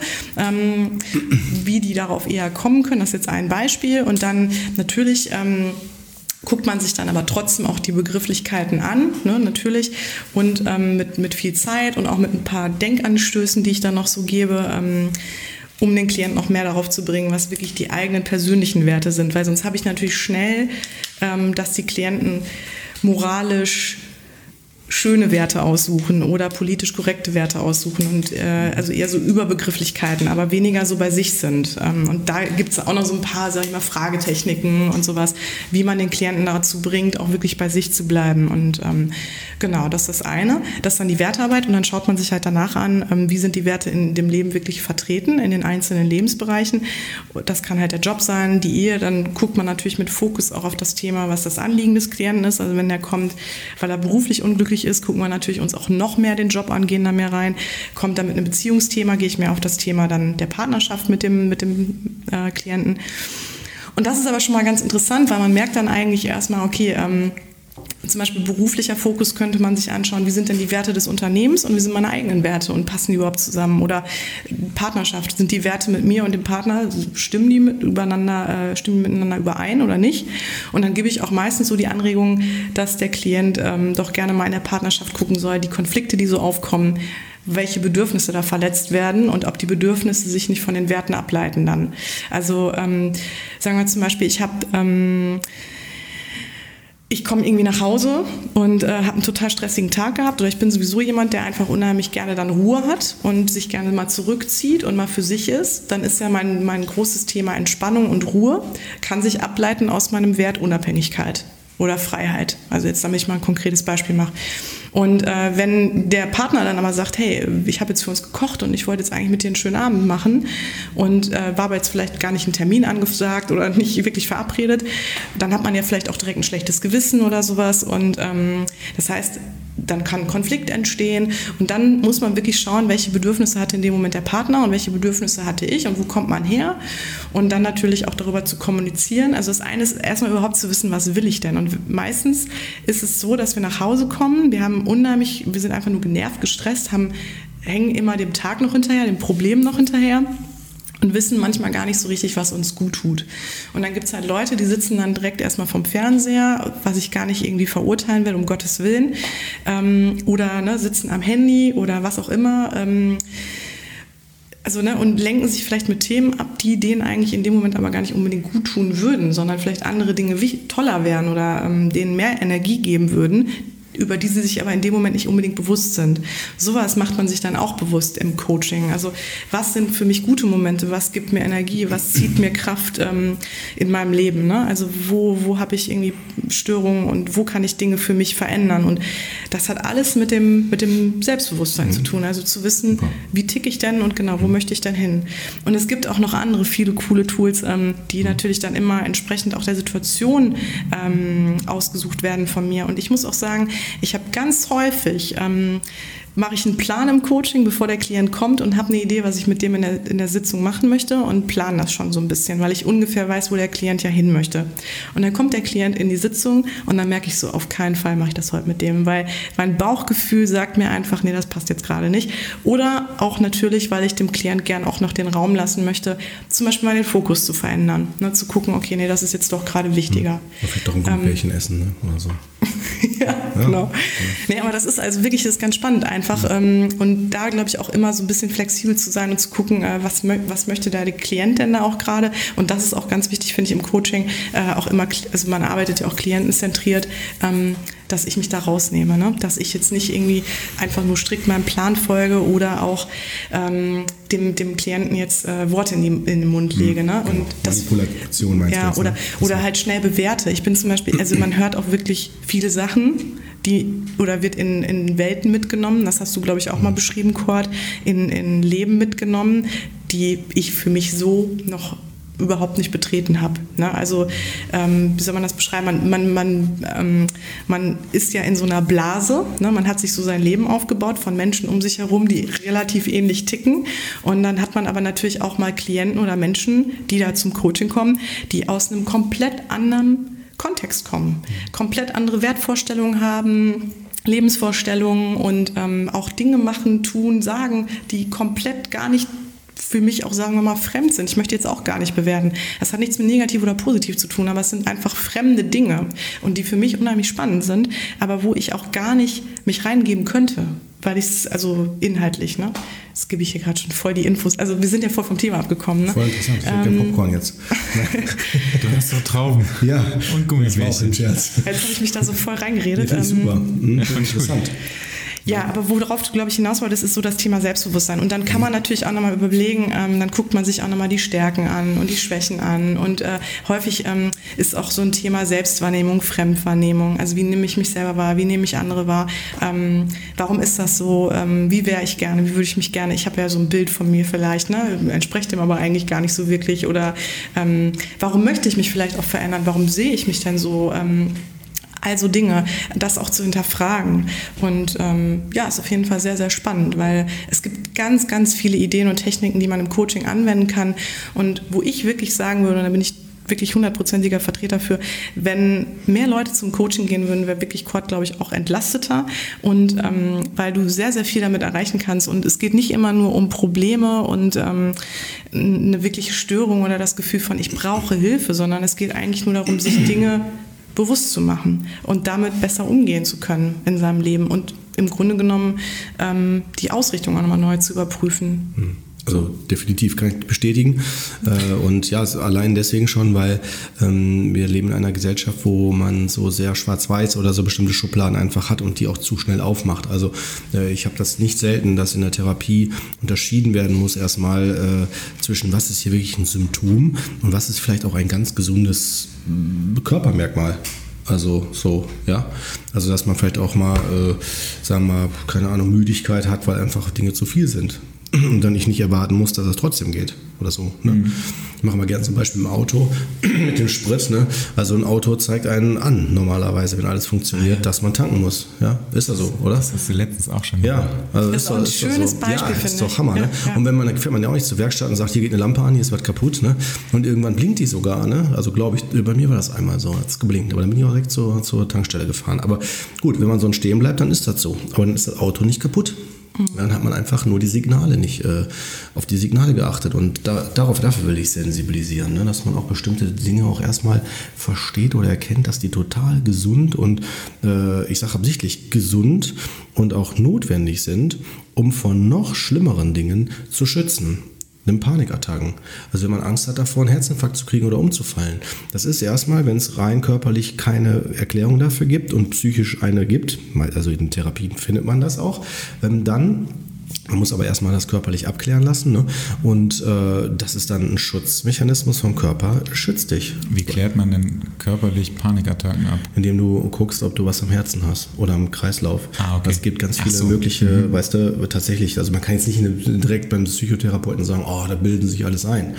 wie die darauf eher kommen können. Das ist jetzt ein Beispiel. Und dann natürlich guckt man sich dann aber trotzdem auch die Begrifflichkeiten an, ne, natürlich. Und mit viel Zeit und auch mit ein paar Denkanstößen, die ich dann noch so gebe, um den Klienten noch mehr darauf zu bringen, was wirklich die eigenen persönlichen Werte sind. Weil sonst habe ich natürlich schnell, dass die Klienten moralisch schöne Werte aussuchen oder politisch korrekte Werte aussuchen und also eher so Überbegrifflichkeiten, aber weniger so bei sich sind. Und da gibt es auch noch so ein paar, sag ich mal, Fragetechniken und sowas, wie man den Klienten dazu bringt, auch wirklich bei sich zu bleiben. Und genau, das ist das eine. Das ist dann die Wertearbeit und dann schaut man sich halt danach an, wie sind die Werte in dem Leben wirklich vertreten, in den einzelnen Lebensbereichen. Das kann halt der Job sein, die Ehe. Dann guckt man natürlich mit Fokus auch auf das Thema, was das Anliegen des Klienten ist. Also wenn der kommt, weil er beruflich unglücklich ist, gucken wir natürlich uns auch noch mehr den Job an, gehen da mehr rein. Kommt dann mit einem Beziehungsthema, gehe ich mehr auf das Thema dann der Partnerschaft mit dem Klienten. Und das ist aber schon mal ganz interessant, weil man merkt dann eigentlich erstmal, okay, zum Beispiel beruflicher Fokus könnte man sich anschauen, wie sind denn die Werte des Unternehmens und wie sind meine eigenen Werte und passen die überhaupt zusammen? Oder Partnerschaft, sind die Werte mit mir und dem Partner, stimmen die miteinander überein oder nicht? Und dann gebe ich auch meistens so die Anregung, dass der Klient doch gerne mal in der Partnerschaft gucken soll, die Konflikte, die so aufkommen, welche Bedürfnisse da verletzt werden und ob die Bedürfnisse sich nicht von den Werten ableiten dann. Also sagen wir zum Beispiel, ich komme irgendwie nach Hause und habe einen total stressigen Tag gehabt oder ich bin sowieso jemand, der einfach unheimlich gerne dann Ruhe hat und sich gerne mal zurückzieht und mal für sich ist. Dann ist ja mein großes Thema Entspannung und Ruhe, kann sich ableiten aus meinem Wert Unabhängigkeit oder Freiheit. Also jetzt, damit ich mal ein konkretes Beispiel mache. Und wenn der Partner dann aber sagt, hey, ich habe jetzt für uns gekocht und ich wollte jetzt eigentlich mit dir einen schönen Abend machen und war aber jetzt vielleicht gar nicht ein Termin angesagt oder nicht wirklich verabredet, dann hat man ja vielleicht auch direkt ein schlechtes Gewissen oder sowas. Und das heißt, dann kann ein Konflikt entstehen und dann muss man wirklich schauen, welche Bedürfnisse hatte in dem Moment der Partner und welche Bedürfnisse hatte ich und wo kommt man her und dann natürlich auch darüber zu kommunizieren. Also das eine ist erstmal überhaupt zu wissen, was will ich denn? Und meistens ist es so, dass wir nach Hause kommen, wir sind einfach nur genervt, gestresst, hängen immer dem Tag noch hinterher, dem Problem noch hinterher. Und wissen manchmal gar nicht so richtig, was uns gut tut. Und dann gibt es halt Leute, die sitzen dann direkt erstmal vom Fernseher, was ich gar nicht irgendwie verurteilen will, um Gottes Willen, oder sitzen am Handy oder was auch immer. Und lenken sich vielleicht mit Themen ab, die denen eigentlich in dem Moment aber gar nicht unbedingt gut tun würden, sondern vielleicht andere Dinge toller wären oder denen mehr Energie geben würden, über die sie sich aber in dem Moment nicht unbedingt bewusst sind. Sowas macht man sich dann auch bewusst im Coaching. Also was sind für mich gute Momente, was gibt mir Energie, was zieht mir Kraft in meinem Leben, ne? Also wo habe ich irgendwie Störungen und wo kann ich Dinge für mich verändern, und das hat alles mit dem Selbstbewusstsein zu tun, also zu wissen, wie ticke ich denn und genau, wo möchte ich denn hin. Und es gibt auch noch andere viele coole Tools, die natürlich dann immer entsprechend auch der Situation ausgesucht werden von mir, und ich muss auch sagen, ich habe ganz häufig mache ich einen Plan im Coaching, bevor der Klient kommt, und habe eine Idee, was ich mit dem in der Sitzung machen möchte, und plane das schon so ein bisschen, weil ich ungefähr weiß, wo der Klient ja hin möchte. Und dann kommt der Klient in die Sitzung und dann merke ich so, auf keinen Fall mache ich das heute mit dem, weil mein Bauchgefühl sagt mir einfach, nee, das passt jetzt gerade nicht. Oder auch natürlich, weil ich dem Klient gern auch noch den Raum lassen möchte, zum Beispiel mal den Fokus zu verändern, ne, zu gucken, okay, nee, das ist jetzt doch gerade wichtiger. Oder vielleicht doch ein Gummibärchen essen, ne? Oder so. Ja, genau. Nee, aber das ist also wirklich, das ist ganz spannend einfach. Und da glaube ich auch immer so ein bisschen flexibel zu sein und zu gucken, was möchte der Klient denn da auch gerade. Und das ist auch ganz wichtig, finde ich, im Coaching auch immer, also man arbeitet ja auch klientenzentriert, dass ich mich da rausnehme, ne? Dass ich jetzt nicht irgendwie einfach nur strikt meinem Plan folge oder auch dem Klienten jetzt Worte in den Mund lege. Ne? Und Manipulation meinst du jetzt, oder halt schnell bewerte. Ich bin zum Beispiel, also man hört auch wirklich viele Sachen, oder wird in Welten mitgenommen, das hast du, glaube ich, auch mal beschrieben, Kurt, in Leben mitgenommen, die ich für mich so noch überhaupt nicht betreten habe. Ne? Also wie soll man das beschreiben? Man ist ja in so einer Blase. Ne? Man hat sich so sein Leben aufgebaut von Menschen um sich herum, die relativ ähnlich ticken. Und dann hat man aber natürlich auch mal Klienten oder Menschen, die da zum Coaching kommen, die aus einem komplett anderen Kontext kommen, komplett andere Wertvorstellungen haben, Lebensvorstellungen und auch Dinge machen, tun, sagen, die komplett gar nicht für mich auch, sagen wir mal, fremd sind. Ich möchte jetzt auch gar nicht bewerten. Das hat nichts mit negativ oder positiv zu tun, aber es sind einfach fremde Dinge und die für mich unheimlich spannend sind, aber wo ich auch gar nicht mich reingeben könnte, weil ich es, also inhaltlich, ne? Das gebe ich hier gerade schon voll die Infos. Also wir sind ja voll vom Thema abgekommen. Ne? Voll interessant, ich hätte gerne Popcorn jetzt. Du hast doch Trauben. Ja, und Gummibärchen. Jetzt habe ich mich da so voll reingeredet. Ja, super. Interessant. Ja, aber worauf du, glaube ich, hinaus wolltest, ist so das Thema Selbstbewusstsein. Und dann kann man natürlich auch nochmal überlegen, dann guckt man sich auch nochmal die Stärken an und die Schwächen an. Und häufig ist auch so ein Thema Selbstwahrnehmung, Fremdwahrnehmung. Also wie nehme ich mich selber wahr, wie nehme ich andere wahr, warum ist das so, wie wäre ich gerne, wie würde ich mich gerne, ich habe ja so ein Bild von mir vielleicht, ne, entspricht dem aber eigentlich gar nicht so wirklich. Oder warum möchte ich mich vielleicht auch verändern, warum sehe ich mich denn so, also Dinge, das auch zu hinterfragen. Und ist auf jeden Fall sehr, sehr spannend, weil es gibt ganz, ganz viele Ideen und Techniken, die man im Coaching anwenden kann. Und wo ich wirklich sagen würde, und da bin ich wirklich 100%iger Vertreter für, wenn mehr Leute zum Coaching gehen würden, wäre wirklich Kurt, glaube ich, auch entlasteter. Und weil du sehr, sehr viel damit erreichen kannst. Und es geht nicht immer nur um Probleme und eine wirkliche Störung oder das Gefühl von, ich brauche Hilfe, sondern es geht eigentlich nur darum, sich Dinge bewusst zu machen und damit besser umgehen zu können in seinem Leben und im Grunde genommen die Ausrichtung auch nochmal neu zu überprüfen. Also definitiv kann ich bestätigen und ja, allein deswegen schon, weil wir leben in einer Gesellschaft, wo man so sehr schwarz-weiß oder so bestimmte Schubladen einfach hat und die auch zu schnell aufmacht. Also ich habe das nicht selten, dass in der Therapie unterschieden werden muss erstmal zwischen was ist hier wirklich ein Symptom und was ist vielleicht auch ein ganz gesundes Körpermerkmal. Also so, ja. Also dass man vielleicht auch mal, sagen wir mal, keine Ahnung, Müdigkeit hat, weil einfach Dinge zu viel sind. Und dann ich nicht erwarten muss, dass es trotzdem geht oder so. Ne? Ich mache mal gerne zum Beispiel im Auto mit dem Sprit. Ne? Also ein Auto zeigt einen an normalerweise, wenn alles funktioniert, dass man tanken muss. Ja, ist ja so, oder? Das hast du letztens auch schon gesagt. Ja, also das ist doch ein schönes Beispiel, finde ich. Ja, ist doch ich. Hammer. Ja, ne? ja. Und dann fährt man ja auch nicht zur Werkstatt und sagt, hier geht eine Lampe an, hier ist was kaputt. Ne? Und irgendwann blinkt die sogar. Ne? Also glaube ich, bei mir war das einmal so, hat es geblinkt. Aber dann bin ich auch direkt zur Tankstelle gefahren. Aber gut, wenn man so stehen bleibt, dann ist das so. Aber dann ist das Auto nicht kaputt. Dann hat man einfach nur die Signale nicht auf die Signale geachtet und dafür will ich sensibilisieren, ne? Dass man auch bestimmte Dinge auch erstmal versteht oder erkennt, dass die total gesund und ich sage absichtlich gesund und auch notwendig sind, um vor noch schlimmeren Dingen zu schützen. nimm Panikattacken. Also wenn man Angst hat davor, einen Herzinfarkt zu kriegen oder umzufallen. Das ist erstmal, wenn es rein körperlich keine Erklärung dafür gibt und psychisch eine gibt, also in Therapien findet man das auch, dann... Man muss aber erstmal das körperlich abklären lassen, ne? Und das ist dann ein Schutzmechanismus vom Körper, schützt dich. Wie klärt man denn körperlich Panikattacken ab? Indem du guckst, ob du was am Herzen hast oder am Kreislauf. Okay. Es gibt ganz viele mögliche, weißt du, tatsächlich, also man kann jetzt nicht direkt beim Psychotherapeuten sagen, da bilden sich alles ein.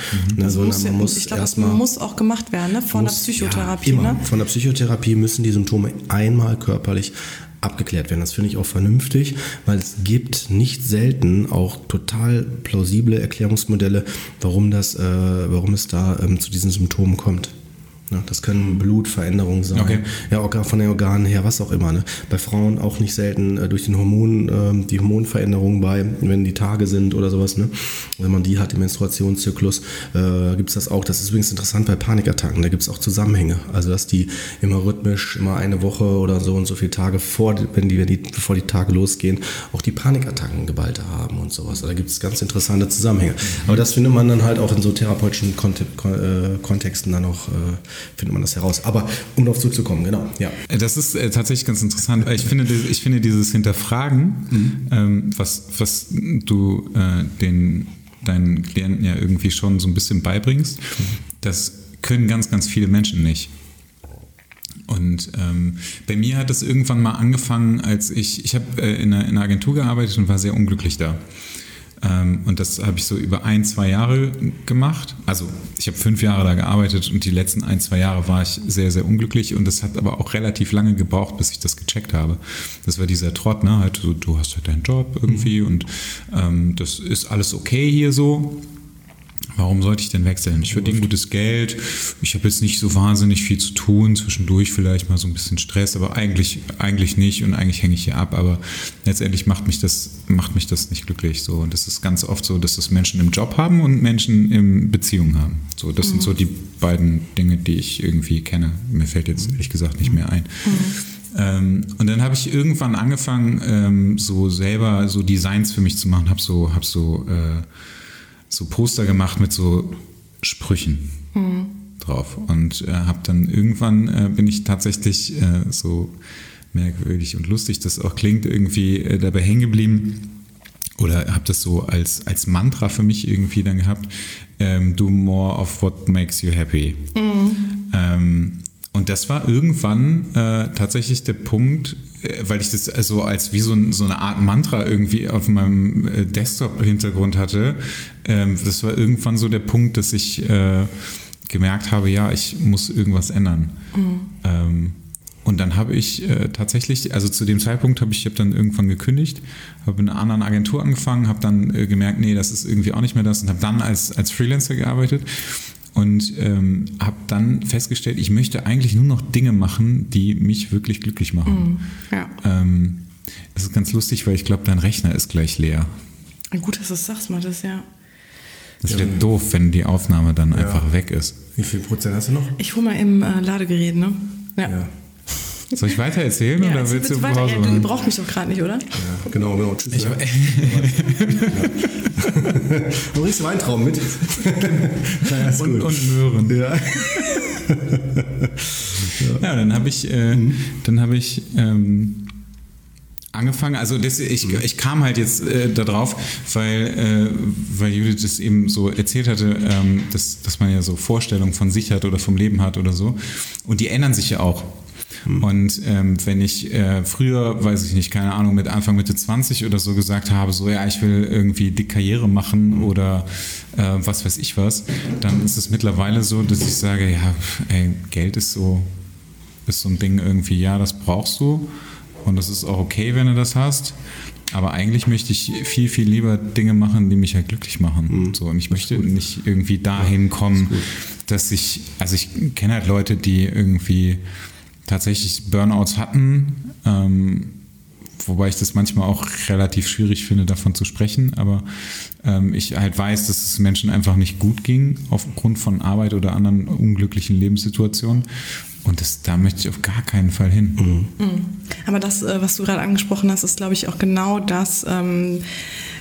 Man muss auch gemacht werden, ne? Von der Psychotherapie. Ja, immer. Ne? Von der Psychotherapie müssen die Symptome einmal körperlich abgeklärt werden. Das finde ich auch vernünftig, weil es gibt nicht selten auch total plausible Erklärungsmodelle, warum es da zu diesen Symptomen kommt. Ja, das können Blutveränderungen sein, ja, von den Organen her, was auch immer. Ne? Bei Frauen auch nicht selten durch den Hormonen, die Hormonveränderungen wenn die Tage sind oder sowas. Ne? Wenn man die hat im Menstruationszyklus, gibt es das auch. Das ist übrigens interessant bei Panikattacken, da gibt es auch Zusammenhänge. Also dass die immer rhythmisch, immer eine Woche oder so und so viele Tage bevor die Tage losgehen, auch die Panikattacken geballt haben und sowas. Da gibt es ganz interessante Zusammenhänge. Aber das findet man dann halt auch in so therapeutischen Kontexten dann auch findet man das heraus. Aber um darauf zurückzukommen, genau. Ja. Das ist tatsächlich ganz interessant. Ich finde dieses Hinterfragen, was du deinen Klienten ja irgendwie schon so ein bisschen beibringst, das können ganz, ganz viele Menschen nicht. Und bei mir hat das irgendwann mal angefangen, als ich habe in einer Agentur gearbeitet und war sehr unglücklich da. Und das habe ich so über 1-2 Jahre gemacht. Also ich habe 5 Jahre da gearbeitet und die letzten 1-2 Jahre war ich sehr, sehr unglücklich. Und das hat aber auch relativ lange gebraucht, bis ich das gecheckt habe. Das war dieser Trott, ne? Halt so, du hast halt deinen Job irgendwie und das ist alles okay hier so. Warum sollte ich denn wechseln? Ich verdiene gutes Geld, ich habe jetzt nicht so wahnsinnig viel zu tun, zwischendurch vielleicht mal so ein bisschen Stress, aber eigentlich nicht und eigentlich hänge ich hier ab, aber letztendlich macht mich das nicht glücklich. So. Und das ist ganz oft so, dass das Menschen im Job haben und Menschen in Beziehungen haben. So, das sind so die beiden Dinge, die ich irgendwie kenne. Mir fällt jetzt ehrlich gesagt nicht mehr ein. Und dann habe ich irgendwann angefangen, so selber so Designs für mich zu machen, habe so Poster gemacht mit so Sprüchen drauf und habe dann irgendwann bin ich tatsächlich so merkwürdig und lustig, das auch klingt, irgendwie dabei hängen geblieben oder habe das so als Mantra für mich irgendwie dann gehabt, do more of what makes you happy. Und das war irgendwann tatsächlich der Punkt, weil ich das also als wie so eine Art Mantra irgendwie auf meinem Desktop-Hintergrund hatte. Das war irgendwann so der Punkt, dass ich gemerkt habe, ja, ich muss irgendwas ändern. Und dann habe ich tatsächlich, also zu dem Zeitpunkt habe ich dann irgendwann gekündigt, habe in einer anderen Agentur angefangen, habe dann gemerkt, nee, das ist irgendwie auch nicht mehr das und habe dann als Freelancer gearbeitet. Und habe dann festgestellt, ich möchte eigentlich nur noch Dinge machen, die mich wirklich glücklich machen. Ja. Das ist ganz lustig, weil ich glaube, dein Rechner ist gleich leer. Gut, dass du es sagst, Mathis, ja. Das wäre doof, wenn die Aufnahme dann einfach weg ist. Wie viel Prozent hast du noch? Ich hole mal im Ladegerät, ne? Ja. Soll ich weiter erzählen oder willst du weiter? Pause Ja, du brauchst mich doch gerade nicht, oder? Ja, genau. Tschüss. Du bringst Weintrauben mit. Und Möhren. Ja. Ja, dann habe ich angefangen, also ich kam halt jetzt darauf, weil Judith es eben so erzählt hatte, dass man ja so Vorstellungen von sich hat oder vom Leben hat oder so und die ändern sich ja auch. Und wenn ich früher, weiß ich nicht, keine Ahnung, mit Anfang, Mitte 20 oder so gesagt habe, so ja, ich will irgendwie dick Karriere machen oder was weiß ich was, dann ist es mittlerweile so, dass ich sage, ja, ey, Geld ist so ein Ding irgendwie, ja, das brauchst du und das ist auch okay, wenn du das hast. Aber eigentlich möchte ich viel, viel lieber Dinge machen, die mich halt glücklich machen. So, und ich möchte nicht irgendwie dahin kommen, dass ich kenne halt Leute, die irgendwie tatsächlich Burnouts hatten, wobei ich das manchmal auch relativ schwierig finde, davon zu sprechen, aber ich halt weiß, dass es Menschen einfach nicht gut ging aufgrund von Arbeit oder anderen unglücklichen Lebenssituationen und da möchte ich auf gar keinen Fall hin. Aber das, was du gerade angesprochen hast, ist, glaube ich, auch genau das,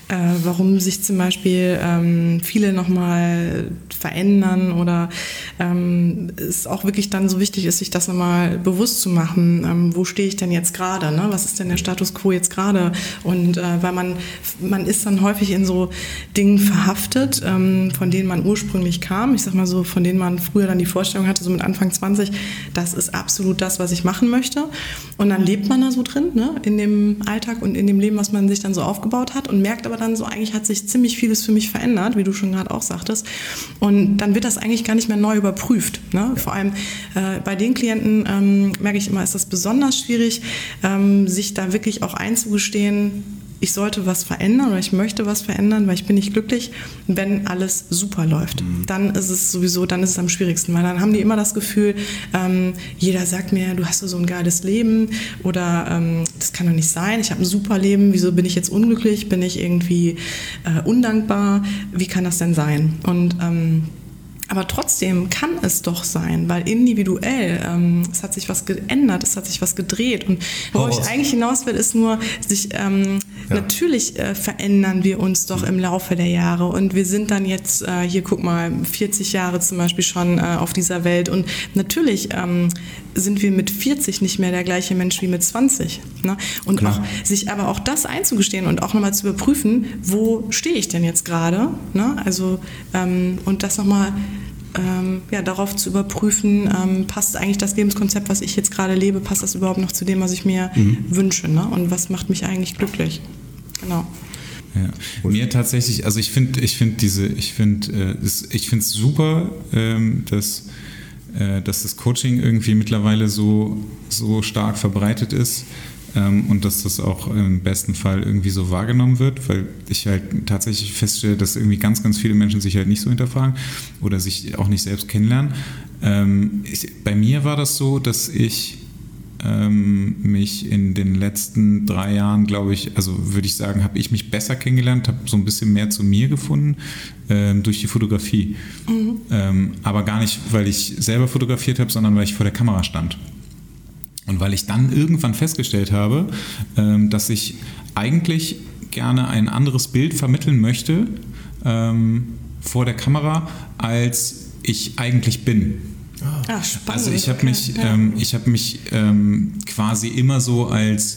warum sich zum Beispiel viele nochmal verändern oder es auch wirklich dann so wichtig ist, sich das nochmal bewusst zu machen. Wo stehe ich denn jetzt gerade? Ne? Was ist denn der Status quo jetzt gerade? Und weil man ist dann häufig in so Dingen verhaftet, von denen man ursprünglich kam. Ich sag mal so, von denen man früher dann die Vorstellung hatte, so mit Anfang 20, das ist absolut das, was ich machen möchte. Und dann lebt man da so drin, ne? In dem Alltag und in dem Leben, was man sich dann so aufgebaut hat und merkt aber dann so, eigentlich hat sich ziemlich vieles für mich verändert, wie du schon gerade auch sagtest. Und dann wird das eigentlich gar nicht mehr neu überprüft. Ne? Vor allem bei den Klienten merke ich immer, ist das besonders schwierig, sich da wirklich auch einzugestehen, ich sollte was verändern oder ich möchte was verändern, weil ich bin nicht glücklich, wenn alles super läuft. Dann ist es am schwierigsten, weil dann haben die immer das Gefühl, jeder sagt mir, du hast so ein geiles Leben oder das kann doch nicht sein, ich habe ein super Leben, wieso bin ich jetzt unglücklich, bin ich irgendwie undankbar, wie kann das denn sein? Und aber trotzdem kann es doch sein, weil individuell, es hat sich was geändert, es hat sich was gedreht. Und wo ich eigentlich hinaus will, ist nur, natürlich verändern wir uns doch im Laufe der Jahre. Und wir sind dann jetzt, hier guck mal, 40 Jahre zum Beispiel schon auf dieser Welt. Und natürlich sind wir mit 40 nicht mehr der gleiche Mensch wie mit 20. Ne? Und sich aber auch das einzugestehen und auch nochmal zu überprüfen, wo stehe ich denn jetzt gerade? Ne? Also, und das nochmal darauf zu überprüfen, passt eigentlich das Lebenskonzept, was ich jetzt gerade lebe, passt das überhaupt noch zu dem, was ich mir wünsche, ne? Und was macht mich eigentlich glücklich? Genau. Ja. Mir tatsächlich, also ich finde es super, dass das Coaching irgendwie mittlerweile so stark verbreitet ist. Und dass das auch im besten Fall irgendwie so wahrgenommen wird, weil ich halt tatsächlich feststelle, dass irgendwie ganz, ganz viele Menschen sich halt nicht so hinterfragen oder sich auch nicht selbst kennenlernen. Bei mir war das so, dass ich mich in den letzten 3 Jahren, glaube ich, also würde ich sagen, habe ich mich besser kennengelernt, habe so ein bisschen mehr zu mir gefunden durch die Fotografie. Aber gar nicht, weil ich selber fotografiert habe, sondern weil ich vor der Kamera stand. Und weil ich dann irgendwann festgestellt habe, dass ich eigentlich gerne ein anderes Bild vermitteln möchte vor der Kamera, als ich eigentlich bin. Ah, spannend. Also ich habe mich quasi immer so als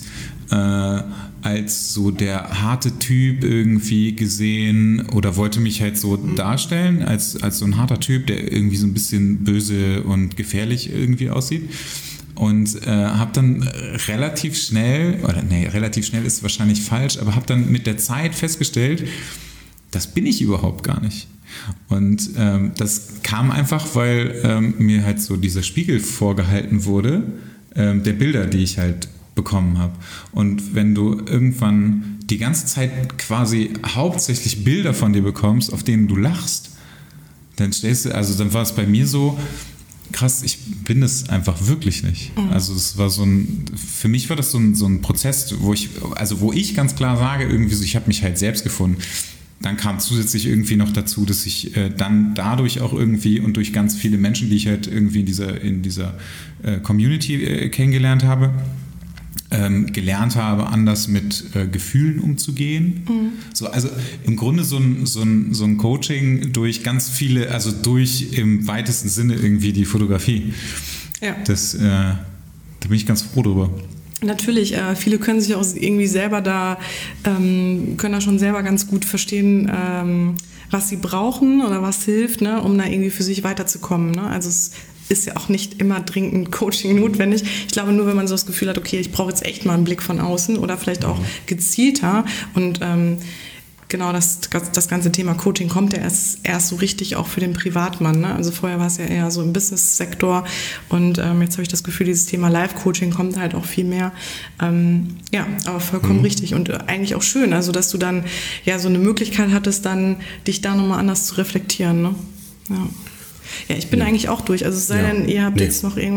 so der harte Typ irgendwie gesehen oder wollte mich halt so darstellen als so ein harter Typ, der irgendwie so ein bisschen böse und gefährlich irgendwie aussieht. Und habe dann relativ schnell ist wahrscheinlich falsch, aber habe dann mit der Zeit festgestellt, das bin ich überhaupt gar nicht. Und das kam einfach, weil mir halt so dieser Spiegel vorgehalten wurde, der Bilder, die ich halt bekommen habe. Und wenn du irgendwann die ganze Zeit quasi hauptsächlich Bilder von dir bekommst, auf denen du lachst, dann war es bei mir so, krass, ich bin das einfach wirklich nicht. Also es war für mich war das so ein Prozess, wo ich ganz klar sage, irgendwie so, ich habe mich halt selbst gefunden. Dann kam zusätzlich irgendwie noch dazu, dass ich dann dadurch auch irgendwie und durch ganz viele Menschen, die ich halt irgendwie in dieser Community kennengelernt habe, gelernt habe, anders mit Gefühlen umzugehen. So, also im Grunde so ein Coaching durch ganz viele, also durch im weitesten Sinne irgendwie die Fotografie. Ja. Da bin ich ganz froh drüber. Natürlich, viele können sich auch irgendwie selber können da schon selber ganz gut verstehen, was sie brauchen oder was hilft, ne, um da irgendwie für sich weiterzukommen. Ne? Also es ist ja auch nicht immer dringend Coaching notwendig. Ich glaube, nur wenn man so das Gefühl hat, okay, ich brauche jetzt echt mal einen Blick von außen oder vielleicht auch gezielter und genau, das ganze Thema Coaching kommt ja erst so richtig auch für den Privatmann. Ne? Also vorher war es ja eher so im Business-Sektor und jetzt habe ich das Gefühl, dieses Thema Live-Coaching kommt halt auch viel mehr. Aber vollkommen richtig und eigentlich auch schön, also dass du dann ja so eine Möglichkeit hattest, dann dich da nochmal anders zu reflektieren. Ne? Ja, ich bin eigentlich auch durch. Also es sei denn, ihr habt jetzt noch irgendwas.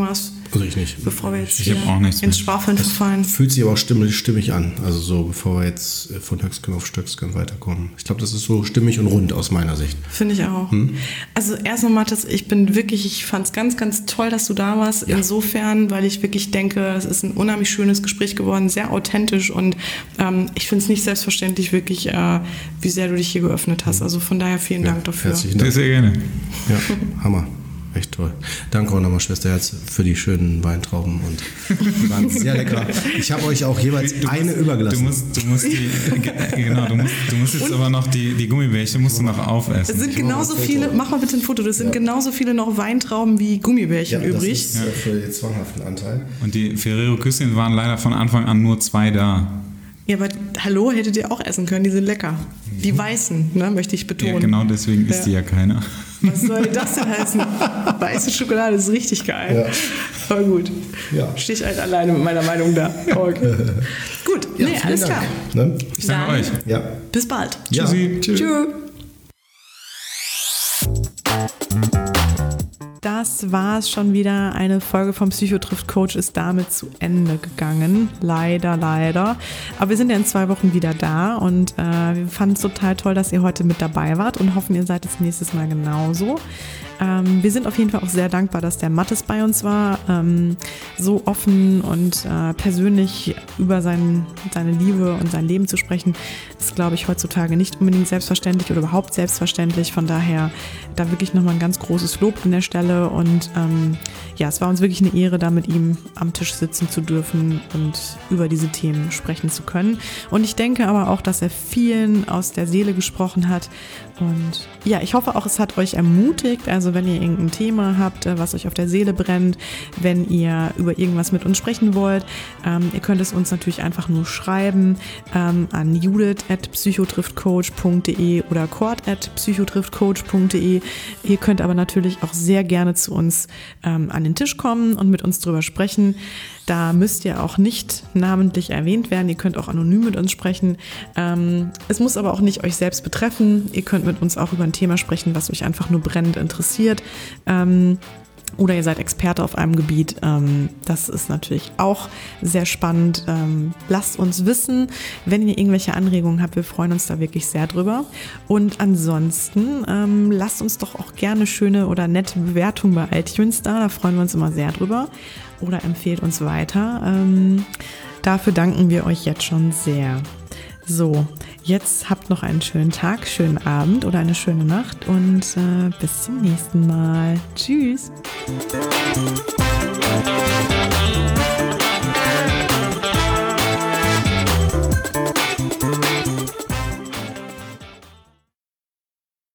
Also ich nicht. Bevor wir jetzt Ich habe auch nichts ins mehr. Schwafeln verfallen. Fühlt sich aber auch stimmig an. Also so, bevor wir jetzt von Höchstgen auf Stöcksken weiterkommen. Ich glaube, das ist so stimmig und rund aus meiner Sicht. Finde ich auch. Also erst noch, Mathis, ich fand es ganz, ganz toll, dass du da warst. Ja. Insofern, weil ich wirklich denke, es ist ein unheimlich schönes Gespräch geworden, sehr authentisch und ich finde es nicht selbstverständlich wirklich, wie sehr du dich hier geöffnet hast. Also von daher vielen Dank dafür. Herzlichen Dank. Sehr gerne. Ja, Hammer. Echt toll. Danke auch nochmal, Schwesterherz, für die schönen Weintrauben und die waren sehr lecker. Ich habe euch auch jeweils eine übergelassen. Du musst jetzt aber noch die Gummibärchen musst du noch aufessen. Es sind genauso viele, mach mal bitte ein Foto, das sind genauso viele noch Weintrauben wie Gummibärchen übrig. Das ist für den zwanghaften Anteil. Und die Ferrero Küsschen waren leider von Anfang an nur 2 da. Ja, aber hallo, hättet ihr auch essen können, die sind lecker. Die weißen, ne, möchte ich betonen. Ja, genau deswegen isst die ja keiner. Was soll das denn heißen? Weiße Schokolade ist richtig geil. Ja. Voll gut. Ja. Stehe ich halt alleine mit meiner Meinung da. Okay. Gut, Ja, nee, vielen alles Dank. klar. Ne? Ich danke Dann- euch. Ja. Bis bald. Ja. Tschüssi. Tschüss. Tschö. Das war's schon wieder. Eine Folge vom Psycho trifft Coach ist damit zu Ende gegangen. Leider. Aber wir sind ja in 2 Wochen wieder da und wir fanden es total toll, dass ihr heute mit dabei wart und hoffen, ihr seid das nächstes Mal genauso. Wir sind auf jeden Fall auch sehr dankbar, dass der Mathis bei uns war, so offen und persönlich über seine Liebe und sein Leben zu sprechen, ist, glaube ich, heutzutage nicht unbedingt selbstverständlich oder überhaupt selbstverständlich. Von daher da wirklich nochmal ein ganz großes Lob an der Stelle und ja, es war uns wirklich eine Ehre, da mit ihm am Tisch sitzen zu dürfen und über diese Themen sprechen zu können. Und ich denke aber auch, dass er vielen aus der Seele gesprochen hat. Und ja, ich hoffe auch, es hat euch ermutigt. Also wenn ihr irgendein Thema habt, was euch auf der Seele brennt, wenn ihr über irgendwas mit uns sprechen wollt, ihr könnt es uns natürlich einfach nur schreiben an judith@psychotriftcoach.de oder cord@psychotriftcoach.de. Ihr könnt aber natürlich auch sehr gerne zu uns an den Tisch kommen und mit uns drüber sprechen. Da müsst ihr auch nicht namentlich erwähnt werden. Ihr könnt auch anonym mit uns sprechen. Es muss aber auch nicht euch selbst betreffen. Ihr könnt mit uns auch über ein Thema sprechen, was euch einfach nur brennend interessiert. Oder ihr seid Experte auf einem Gebiet. Das ist natürlich auch sehr spannend. Lasst uns wissen, wenn ihr irgendwelche Anregungen habt. Wir freuen uns da wirklich sehr drüber. Und ansonsten lasst uns doch auch gerne schöne oder nette Bewertungen bei iTunes da. Da freuen wir uns immer sehr drüber. Oder empfehlt uns weiter. Dafür danken wir euch jetzt schon sehr. So, jetzt habt noch einen schönen Tag, schönen Abend oder eine schöne Nacht und bis zum nächsten Mal. Tschüss.